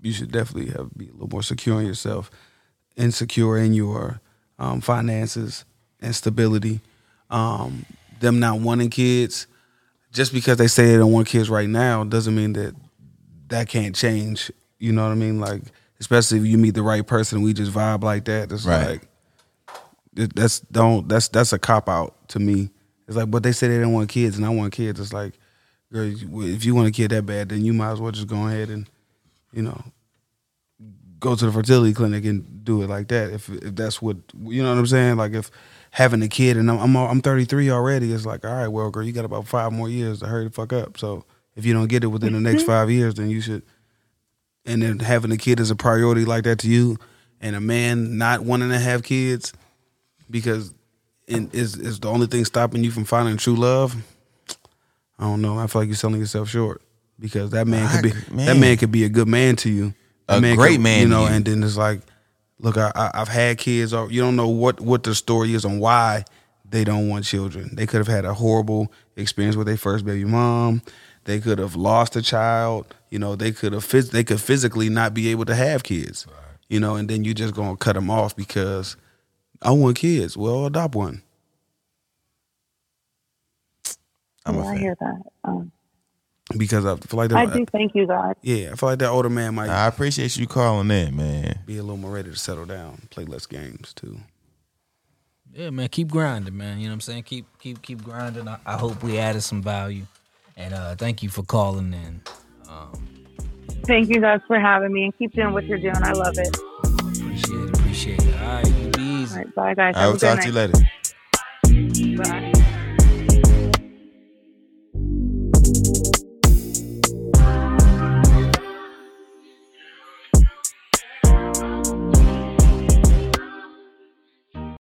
you should definitely have be a little more secure in yourself, insecure in your um, finances and stability. Um, them not wanting kids, just because they say they don't want kids right now, doesn't mean that that can't change. You know what I mean? Like, especially if you meet the right person, we just vibe like that. It's Right. like that's don't that's that's a cop out to me. It's like, but they say they don't want kids, and I want kids. It's like, girl, if you want a kid that bad, then you might as well just go ahead and, you know, go to the fertility clinic and do it like that. If if that's what, you know what I'm saying? Like, if having a kid and I'm I'm, I'm thirty-three already, it's like, all right, well, girl, you got about five more years to hurry the fuck up. So if you don't get it within the next five years, then you should. And then having a kid is a priority like that to you, and a man not wanting to have kids because it is is the only thing stopping you from finding true love. I don't know. I feel like you're selling yourself short, because that man could be I- man. that man could be a good man to you, A man great could- man you to know. you. And then it's like, look, I, I, I've had kids. Or you don't know what what the story is on why they don't want children. They could have had a horrible experience with their first baby mom. They could have lost a child. You know, they could have phys- they could physically not be able to have kids. Right. You know, and then you just gonna cut them off because I want kids. Well, adopt one. I'm Yeah, a I fan. hear that. Um, Because I feel like that, I do thank you guys. yeah, I feel like that older man might I appreciate you calling in, man. be a little more ready to settle down, play less games too. Yeah, man, keep grinding, man. You know what I'm saying? Keep keep keep grinding. I, I hope we added some value. And uh, thank you for calling in. Um, Thank you guys for having me, and keep doing what you're doing. I love it. appreciate it, appreciate it. All right, you be easy. All right, bye guys. I Have will a good talk night. to you later.